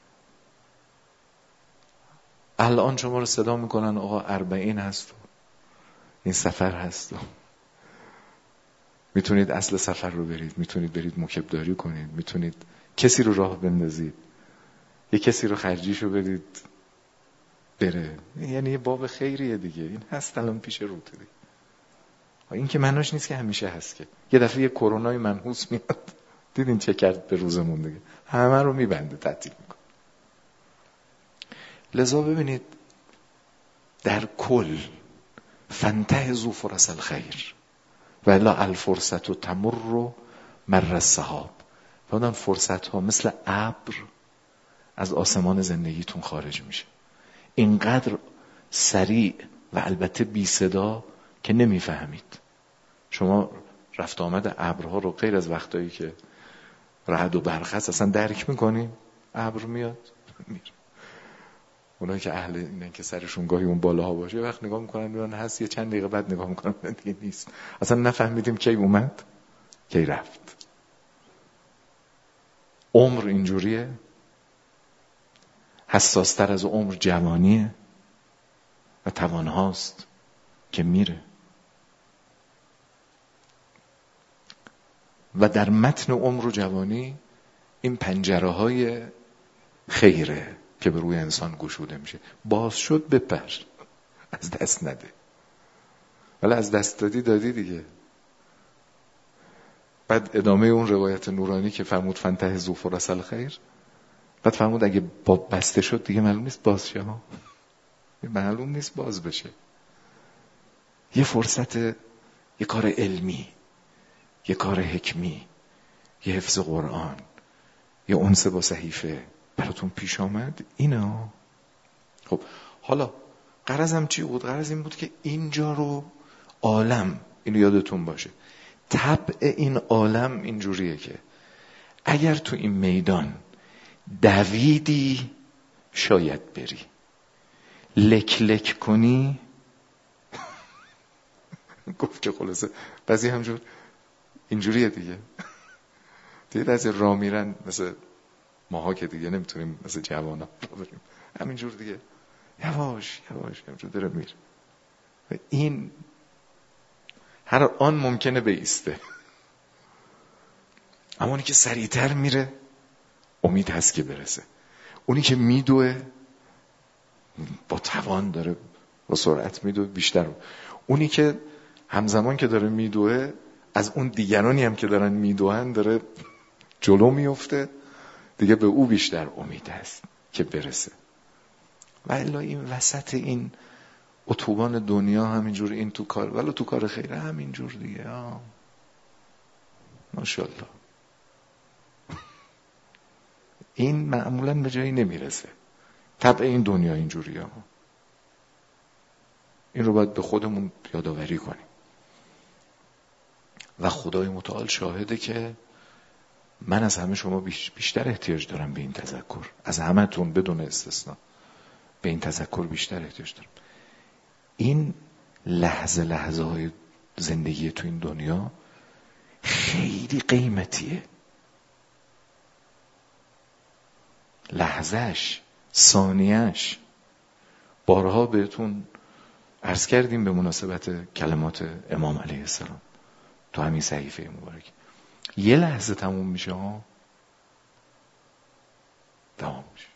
S1: الان شما رو صدا میکنن آقا اربعین هست و این سفر هست و میتونید اصل سفر رو برید، میتونید برید موکبداری کنید، میتونید کسی رو راه بندازید، یه کسی رو خرجیش رو برید بره. یعنی یه باب خیریه دیگه. این هست الان پیش روته دیگه. این که معناش نیست که همیشه هست. که یه دفعه یه کرونای منحوس میاد، دیدین چه کرد به روزمون دیگه، همه رو میبنده، تعطیل میکنه. لذا ببینید در کل فانتهزوا فرص الخیر و الا الفرصت تمر مر السحاب. بعدن فرصت ها مثل ابر از آسمان زندگیتون خارج میشه، اینقدر سریع و البته بی صدا که نمیفهمید. شما رفت آمد ابرها رو غیر از وقتایی که رعد و برق هست اصلا درک میکنی؟ ابر میاد میره. اونایی که اهل اینن که سرشون گاهی اون بالاها باشه وقت نگاه میکنن میبینن هست، یه چند دقیقه بعد نگاه میکنن دیگه نیست. اصلا نفهمیدیم کی اومد کی رفت. عمر اینجوریه. حساستر از عمر جوانیه و توانهاست که میره. و در متن عمر و جوانی این پنجره های خیره که به روی انسان گشوده میشه. باز شد بپر، از دست نده. ولی از دست دادی دادی دیگه. بعد ادامه اون روایت نورانی که فرمود فانتهزوا فرص الخیر، بعد فرمود اگه با بسته شد دیگه معلوم نیست باز شه ها. معلوم نیست باز بشه. یه فرصت، یه کار علمی، یه کار حکمی، یه حفظ قرآن، یه انس با صحیفه براتون پیش آمد، اینا. خب حالا غرضم چی بود؟ غرض این بود که اینجا رو عالم، اینو یادتون باشه، طبع این عالم اینجوریه که اگر تو این میدان دویدی شاید بری، لک لک کنی گفت که خلاصه بعضی همجور اینجوریه دیگه. دیگه از راه میرن مثل ماها که دیگه نمیتونیم مثل جوانا بریم، همینجور دیگه یواش یواش همجور داره میره. و این هر آن ممکنه بیسته، اما اونی که سریعتر میره امید هست که برسه. اونی که میدوه با توان داره با سرعت میدوه بیشتر. اونی که همزمان که داره میدوه از اون دیگرانی هم که دارن میدوهن داره جلو میفته دیگه، به او بیشتر امید هست که برسه. و الا این وسط این اتوبان دنیا همینجور، این تو کار ولی تو کار خیره همینجور دیگه. آه. ماشاءالله این معمولا به جایی نمیرسه. طبع این دنیا اینجوریه ها. این رو باید به خودمون یادآوری کنیم. و خدای متعال شاهده که من از همه شما بیشتر احتیاج دارم به این تذکر، از همه تون بدون استثنا به این تذکر بیشتر احتیاج دارم. این لحظه لحظه های زندگی تو این دنیا خیلی قیمتیه. لحظهش، ثانیهش. بارها بهتون عرض کردیم به مناسبت کلمات امام علیه السلام تو همین صحیفه مبارک، یه لحظه تموم میشه ها، تمام میشه.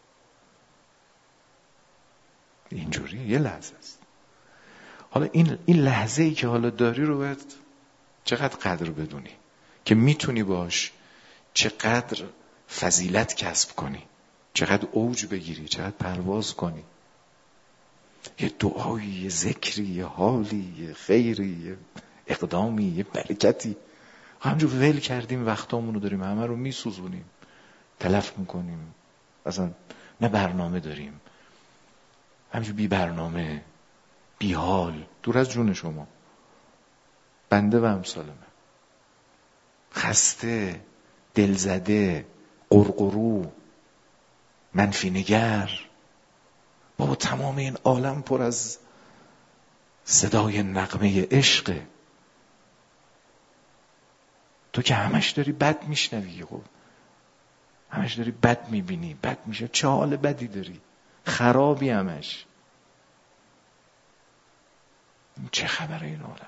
S1: اینجوری یه لحظه است. حالا این این لحظه ای که حالا داری رو باید چقدر قدر بدونی که میتونی باش چقدر فضیلت کسب کنی، چقدر اوج بگیری، چقدر پرواز کنی. یه دعایی، یه ذکری، یه حالی، یه خیری، یه اقدامی، یه برکتی. همجور ول کردیم وقتامون رو داریم همه رو میسوزونیم، تلف میکنیم، اصلا نه برنامه داریم، همجور بی برنامه، بی حال، دور از جون شما، بنده و امثال من، خسته، دلزده، قرقرو، منفی نگر. بابا تمام این عالم پر از صدای نغمه عشقه، تو که همش داری بد میشنوی، خب همش داری بد میبینی، بد میشه، چه حال بدی داری، خرابی همش. چه خبره این عالم؟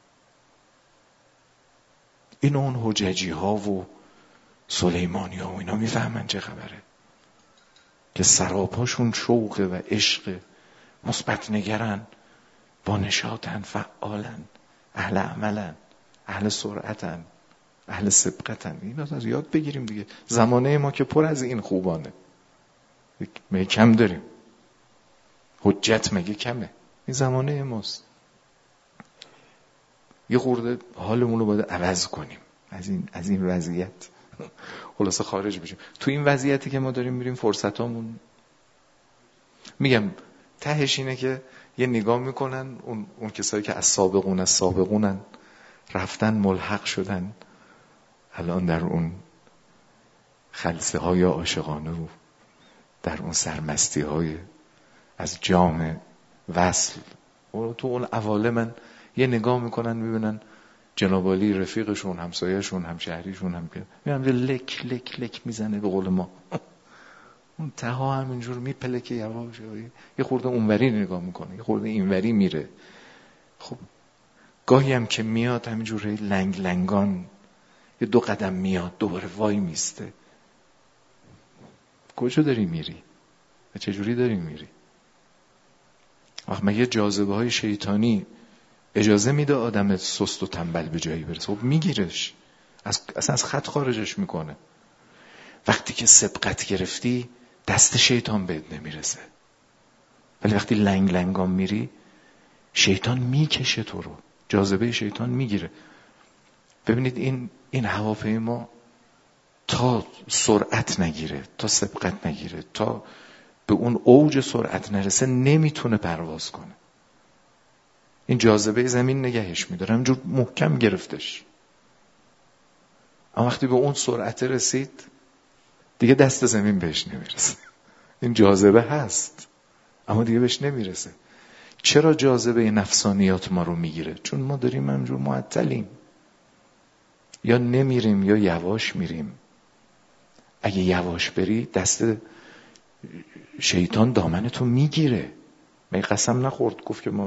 S1: این اون حججی ها و سلیمانی ها و اینا میفهمن چه خبره، که سراپاشون شوقه و عشق، مثبت نگرن، با نشاطن، فعالن، اهل عملن، اهل سرعتن، اهل سبقتن. اینا از یاد بگیریم دیگه. زمانه ما که پر از این خوبانه، مگه کم داریم؟ حجت مگه کمه؟ این زمانه ماست. یه خورده حالمون رو باید عوض کنیم از این از این وضعیت، خلاصه خارج بشیم. تو این وضعیتی که ما داریم میریم فرصتامون، میگم تهش اینه که یه نگاه میکنن اون اون کسایی که از سابقون از سابقونن رفتن ملحق شدن، الان در اون خلسه های عاشقانه و در اون سرمستی های از جام وصل و تو اون عوالمن، یه نگاه میکنن میبینن جنابالی رفیقشون، همسایهشون، همشهریشون هم که میبینن لک لک لک میزنه به قول ما، اون تها همینجور میپلکه یواش، یه خورده اونوری نگاه میکنه، یه خورده اینوری میره. خب گاهی هم که میاد همینجور لنگ لنگان یه دو قدم میاد دوباره وای میسته. کجا داری میری؟ و چجوری داری میری؟ آخه مگه جاذبه های شیطانی اجازه میده آدم سست و تنبل به جایی برسه؟ خب میگیرش، از اصلا از خط خارجش میکنه. وقتی که سبقت گرفتی دست شیطان بهت نمیرسه، ولی وقتی لنگ لنگان میری شیطان میکشه تو رو، جاذبه شیطان میگیره. ببینید این این هواپیما تا سرعت نگیره، تا سبقت نگیره، تا به اون اوج سرعت نرسه نمیتونه پرواز کنه. این جاذبه زمین نگهش میداره، همینجور محکم گرفتش. اما وقتی به اون سرعت رسید دیگه دست زمین بهش نمیرسه. این جاذبه هست اما دیگه بهش نمیرسه. چرا جاذبه نفسانیات ما رو میگیره؟ چون ما داریم همینجور معطلیم، یا نمیریم یا یواش میریم. اگه یواش بری دست شیطان دامنتو میگیره. می قسم نخورد گفت که ما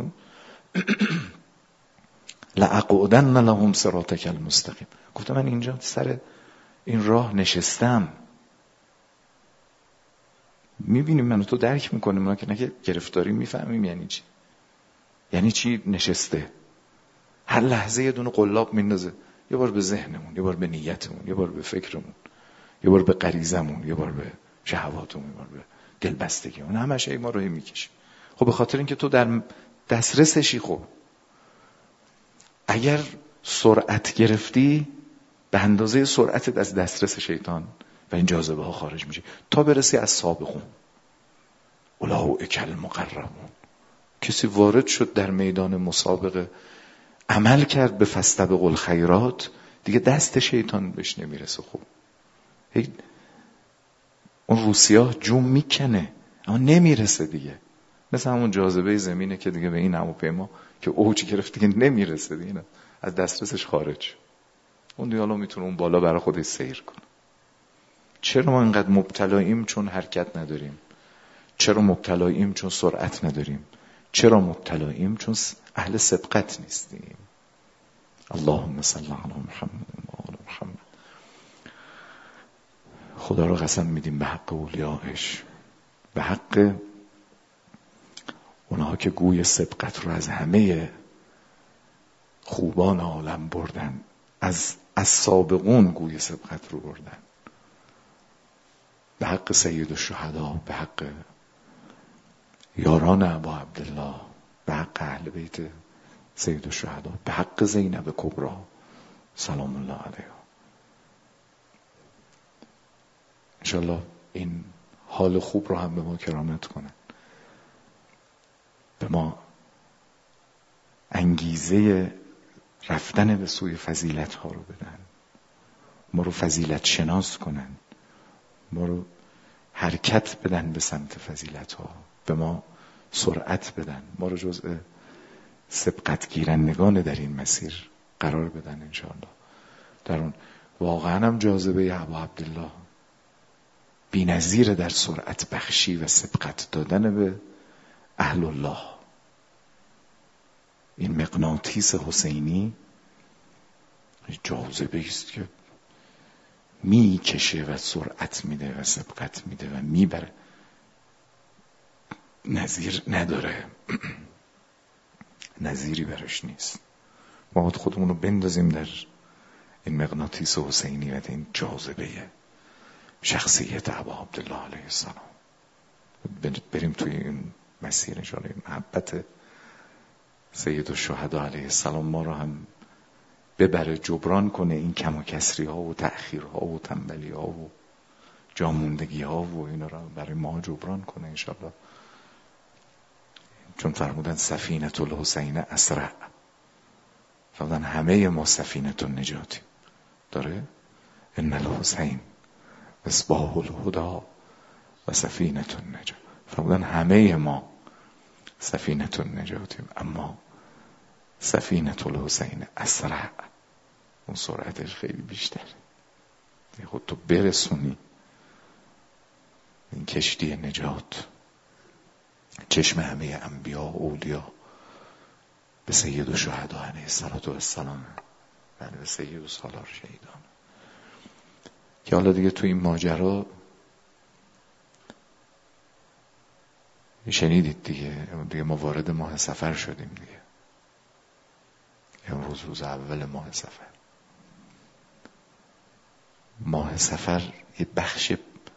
S1: لأقعدن لهم صراطک المستقیم. گفتم من اینجا سر این راه نشستم. میبینیم منو تو درک میکنیم، ما که نه گرفتاری میفهمیم یعنی چی. یعنی چی نشسته؟ هر لحظه یه دونه قلاب میندازه، یه بار به ذهنمون، یه بار به نیتمون، یه بار به فکرمون، یه بار به غریزمون، یه بار به شهواتمون، یه بار به دلبستگیمون. همش ای ما رو میکشه. خب به خاطر اینکه تو در دسترسشی. خب اگر سرعت گرفتی به اندازه سرعتت از دسترس شیطان و این جاذبه ها خارج میشه تا برسی از سابقون. اولئک المقربون. کسی وارد شد در میدان مسابقه، عمل کرد به فاستبقوا الخیرات، دیگه دست شیطان بهش نمیرسه. خب هی اون روسیاه جون میکنه اما نمیرسه دیگه. مثل همون جاذبه زمینه که دیگه به این هواپیما که اوج گرفت دیگه نمیرسه دیگه، از دسترسش خارج. اون دیگه الان میتونه اون بالا برای خودش سیر کنه. چرا ما اینقدر مبتلاییم؟ چون حرکت نداریم. چرا مبتلاییم؟ چون سرعت نداریم. چرا مبتلاییم؟ چون اهل سبقت نیستیم. اللهم صل علی محمد و آل محمد. خدا رو قسم میدیم به حق اولیاءش، به حق اونها که گوی سبقت رو از همه خوبان عالم بردن، از از سابقون گوی سبقت رو بردن، به حق سید الشهدا، به حق یاران ابا عبدالله، به حق اهل بیت سید الشهدا، به حق زینب کبری سلام الله علیها. انشالله این حال خوب رو هم به ما کرامت کنن، به ما انگیزه رفتن به سوی فضیلت ها رو بدن، ما رو فضیلت شناس کنن، ما رو حرکت بدن به سمت فضیلت ها، به ما سرعت بدن، ما رو جزء سبقت گیرندگان در این مسیر قرار بدن انشاءالله. در اون واقعا هم جاذبه ابا عبدالله بی نظیر در سرعت بخشی و سبقت دادن به اهل الله. این مغناطیس حسینی جاذبه است که می کشه و سرعت میده و سبقت میده و میبره، نظیر نداره، نظیری برش نیست. ما باید خودمون رو بندازیم در این مغناطیس حسینی و این جاذبه شخصیت ابا عبدالله علیه السلام، بریم توی این مسیر انشاءالله. محبت سید الشهدا علیه السلام ما رو هم ببره، جبران کنه این کم و کسری ها و تأخیر ها و تنبلی ها و جاموندگی ها و اینا رو برای ما جبران کنه انشاءالله. چون فرمودن سفینه الحسین اسرع، فرمودن همه ما سفینه النجاتیم. داره ان الحسین مصباح الهدی و سفینه النجات، فرمودن همه ما سفینه النجاتیم، اما سفینه الحسین اسرع، اون سرعتش خیلی بیشتره. خود تو برسونی این کشتی نجات، چشم همه انبیا و اولیا به سید الشهدا علیه السلام، یعنی به سید السالار شهیدان. که حالا دیگه تو این ماجرا شنیدید دیگه، دیگه ما وارد ماه صفر شدیم دیگه. امروز روز اول ماه صفر. ماه صفر یه بخش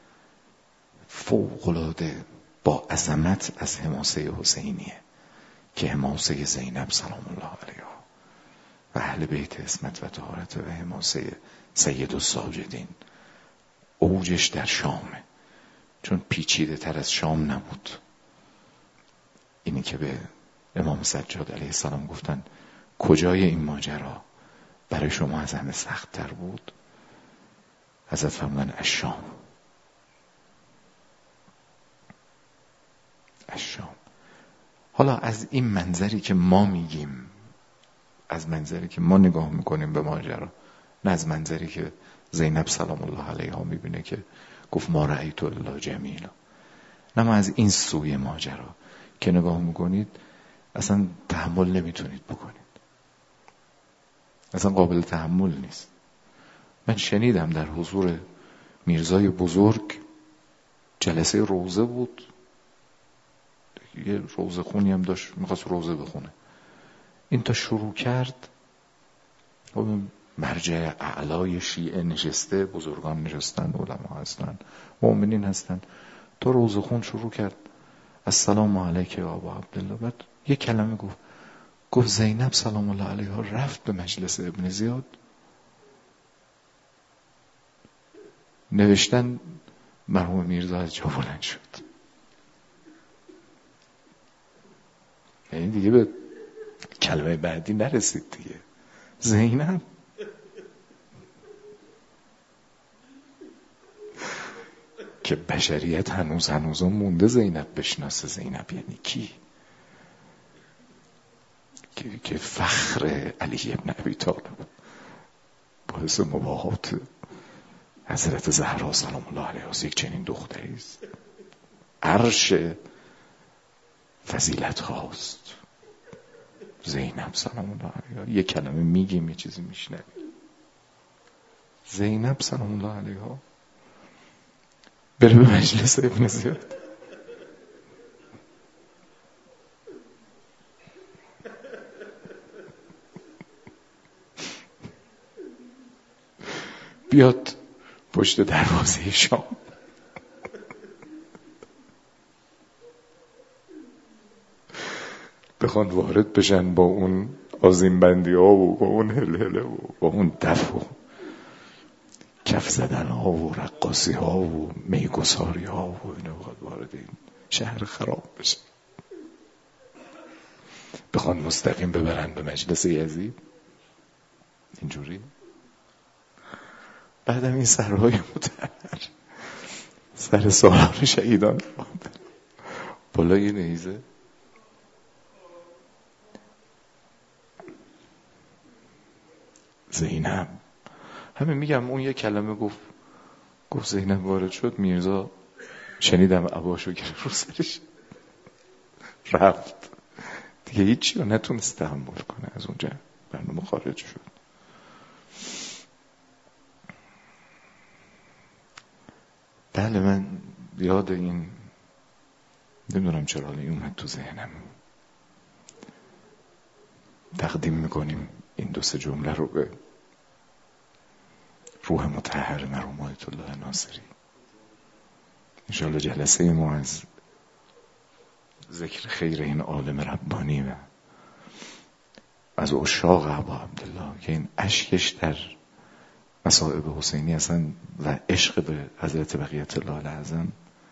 S1: فوق‌العاده با عظمت از حماسه حسینیه که حماسه زینب سلام الله علیها و اهل بیت عصمت و طهارت و حماسه سید الساجدین. اوجش در شامه، چون پیچیده تر از شام نبود. اینی که به امام سجاد علیه السلام گفتن کجای این ماجرا برای شما از همه سخت تر بود، حضرت فرمودن الشام. الشام. حالا از این منظری که ما میگیم، از منظری که ما نگاه میکنیم به ماجرا، نه از منظری که زینب سلام الله علیها میبینه که گفت ما رأیت الله جمیلا، نه ما از این سوی ماجرا که نگاه میکنید اصلا تحمل نمیتونید بکنید، اصلا قابل تحمل نیست. من شنیدم در حضور میرزای بزرگ جلسه روزه بود، یه روزه خونی هم داشت، میخواست روزه بخونه. این تا شروع کرد، مرجع اعلای شیعه نشسته، بزرگان نشستن، علما هستن، مؤمنین هستن، تا روزه خون شروع کرد السلام علیک یا ابا عبدالله. بعد یه کلمه گفت، گفت زینب سلام الله علیها رفت به مجلس ابن زیاد. نوشتن مرحوم میرزا از جا بلند شد. یعنی دیگه به کلمه بعدی نرسید دیگه. زینب که بشریت هنوز هنوزا مونده زینب بشناسه. زینب یعنی کی؟ که, که فخر علی ابن ابی طالب، باعث مباهات حضرت زهرا سلام الله علیها از یک چنین دختری است. عرش فضیلت هاست زینب سلام الله علیها. یک کلمه میگیم یه چیزی میشنویم. زینب سلام الله علیها بره به مجلس ابن زیاد، بیاد پشت دروازه شام، بخوان وارد بشن با اون آذین بندی ها و با اون هلهله و با اون دف و کف زدن ها و رقاصی ها و میگساری ها و اینو بخواد وارد این شهر خراب بشه، بخوان مستقیم ببرن به مجلس یزید اینجوری. بعدم این سرهای متحر، سر سالار شهیدان بالای نیزه. زینب همه میگم اون یه کلمه گفت، گفت زینب وارد شد، میرزا شنیدم عباشو گرفت رو سرش رفت دیگه، هیچی رو نتونست تحمل کنه، از اونجا برنامه خارج شد. بله من یاد این، نمیدونم چرا این اومد تو ذهنم، تقدیم میکنیم این دو سه جمله رو به روح مطهر مرحوم آیت الله ناصری. انشاءالله جلسه ما از ذکر خیر این عالم ربانی و از عشاق ابا عبدالله که این اشکش در مصائب حسینی اصلا و عشق به حضرت بقیت الله الاعظم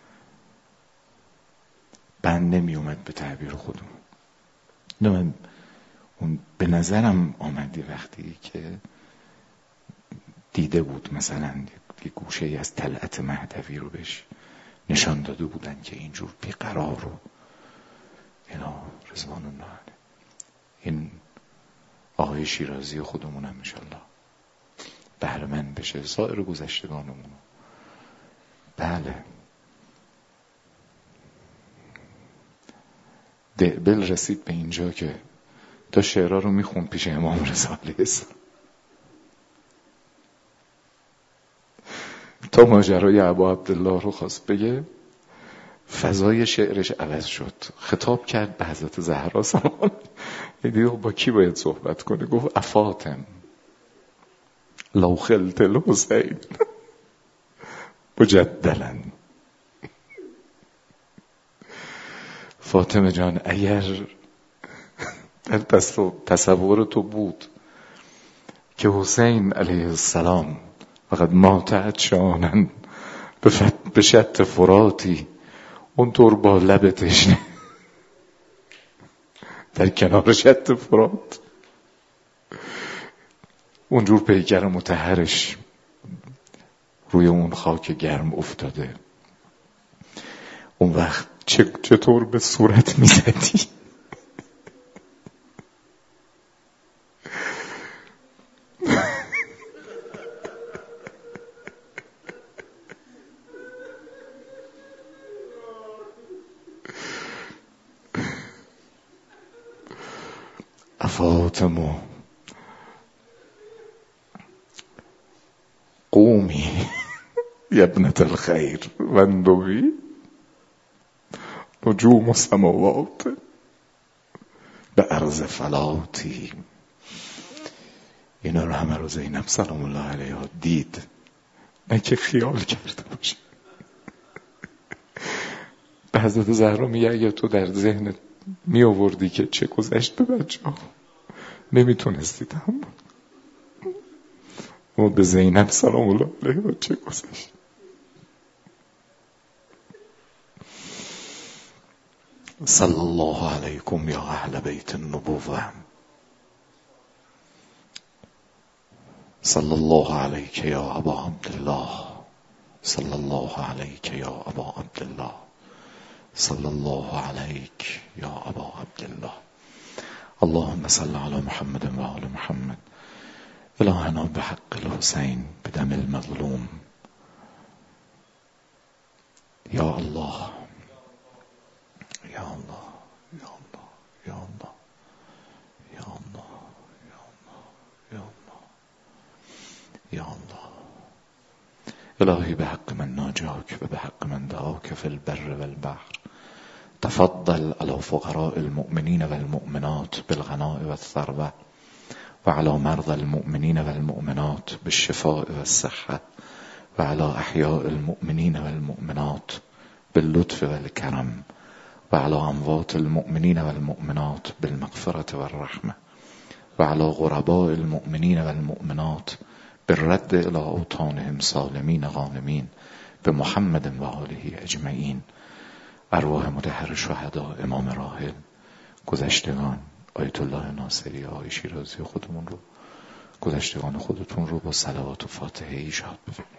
S1: بند نمی اومد به تعبیر خودم. نه من اون به نظرم آمدی وقتی که دیده بود مثلا یه گوشه ای از طلعت مهدوی رو بهش نشان داده بودن که اینجور بیقرار رو اینا رضوان الله علیه. این آقای شیرازی خودمونم انشالله بهره مند بشه، سایر گذشتگانمون. بله دعبل رسید به اینجا که تا شعرها رو میخون پیش امام رضا علیه السلام، تا ماجرای ابا عبدالله رو خواست بگه، فضای شعرش عوض شد، خطاب کرد به حضرت زهرا سلام. دیگه با کی باید صحبت کنه؟ گفت افاطم لو خلت الحسین مجدلا. فاطمه جان اگر در تصور تو بود که حسین علیه السلام فقط ماتت شانن به شط فراتی، اونطور با لب تشنه در کنار شط فرات، اونجور پیکر مطهرش روی اون خاک گرم افتاده، اون وقت چطور به صورت میزدی؟ فاطمه قومی یا ابنة الخیر وانظری نجوم السماوات به عرض فلاتی. اینا رو همه رو زینب سلام الله علیها دید، نه که خیال کرده باشه. به حضرت زهرا میگه اگه تو در ذهنت می آوردی که چه گذشت به بچه ها نمیتونستی تحمل، و به زینب سلام الله علیها چه گذشت. صلی الله علیکم یا اهل بیت النبوة، صلی الله علیک یا ابا عبدالله، صلی الله علیک یا ابا عبدالله، صلی الله علیک یا ابا عبدالله. اللهم صل علی محمد و آل محمد. الهنا بحق الحسین بدم المظلوم. یا الله یا الله یا الله یا الله یا الله یا الله یا الله یا الله. الهی بحق من ناجاک و بحق من دعاک فی البر والبحر تفضل على فقراء المؤمنين والمؤمنات بالغناء والثروة وعلى مرضى المؤمنين والمؤمنات بالشفاء والصحة وعلى أحياء المؤمنين والمؤمنات باللطف والكرم وعلى أموات المؤمنين والمؤمنات بالمغفرة والرحمة وعلى غرباء المؤمنين والمؤمنات بالرد إلى أوطانهم سالمين غانمين بمحمد وآله أجمعين. ارواح مطهر شهدا، امام راحل، گذشتگان، آیت الله ناصری، آقای شیرازی خودمون رو، گذشتگان خودتون رو با صلوات و فاتحه شاد بفرمایید.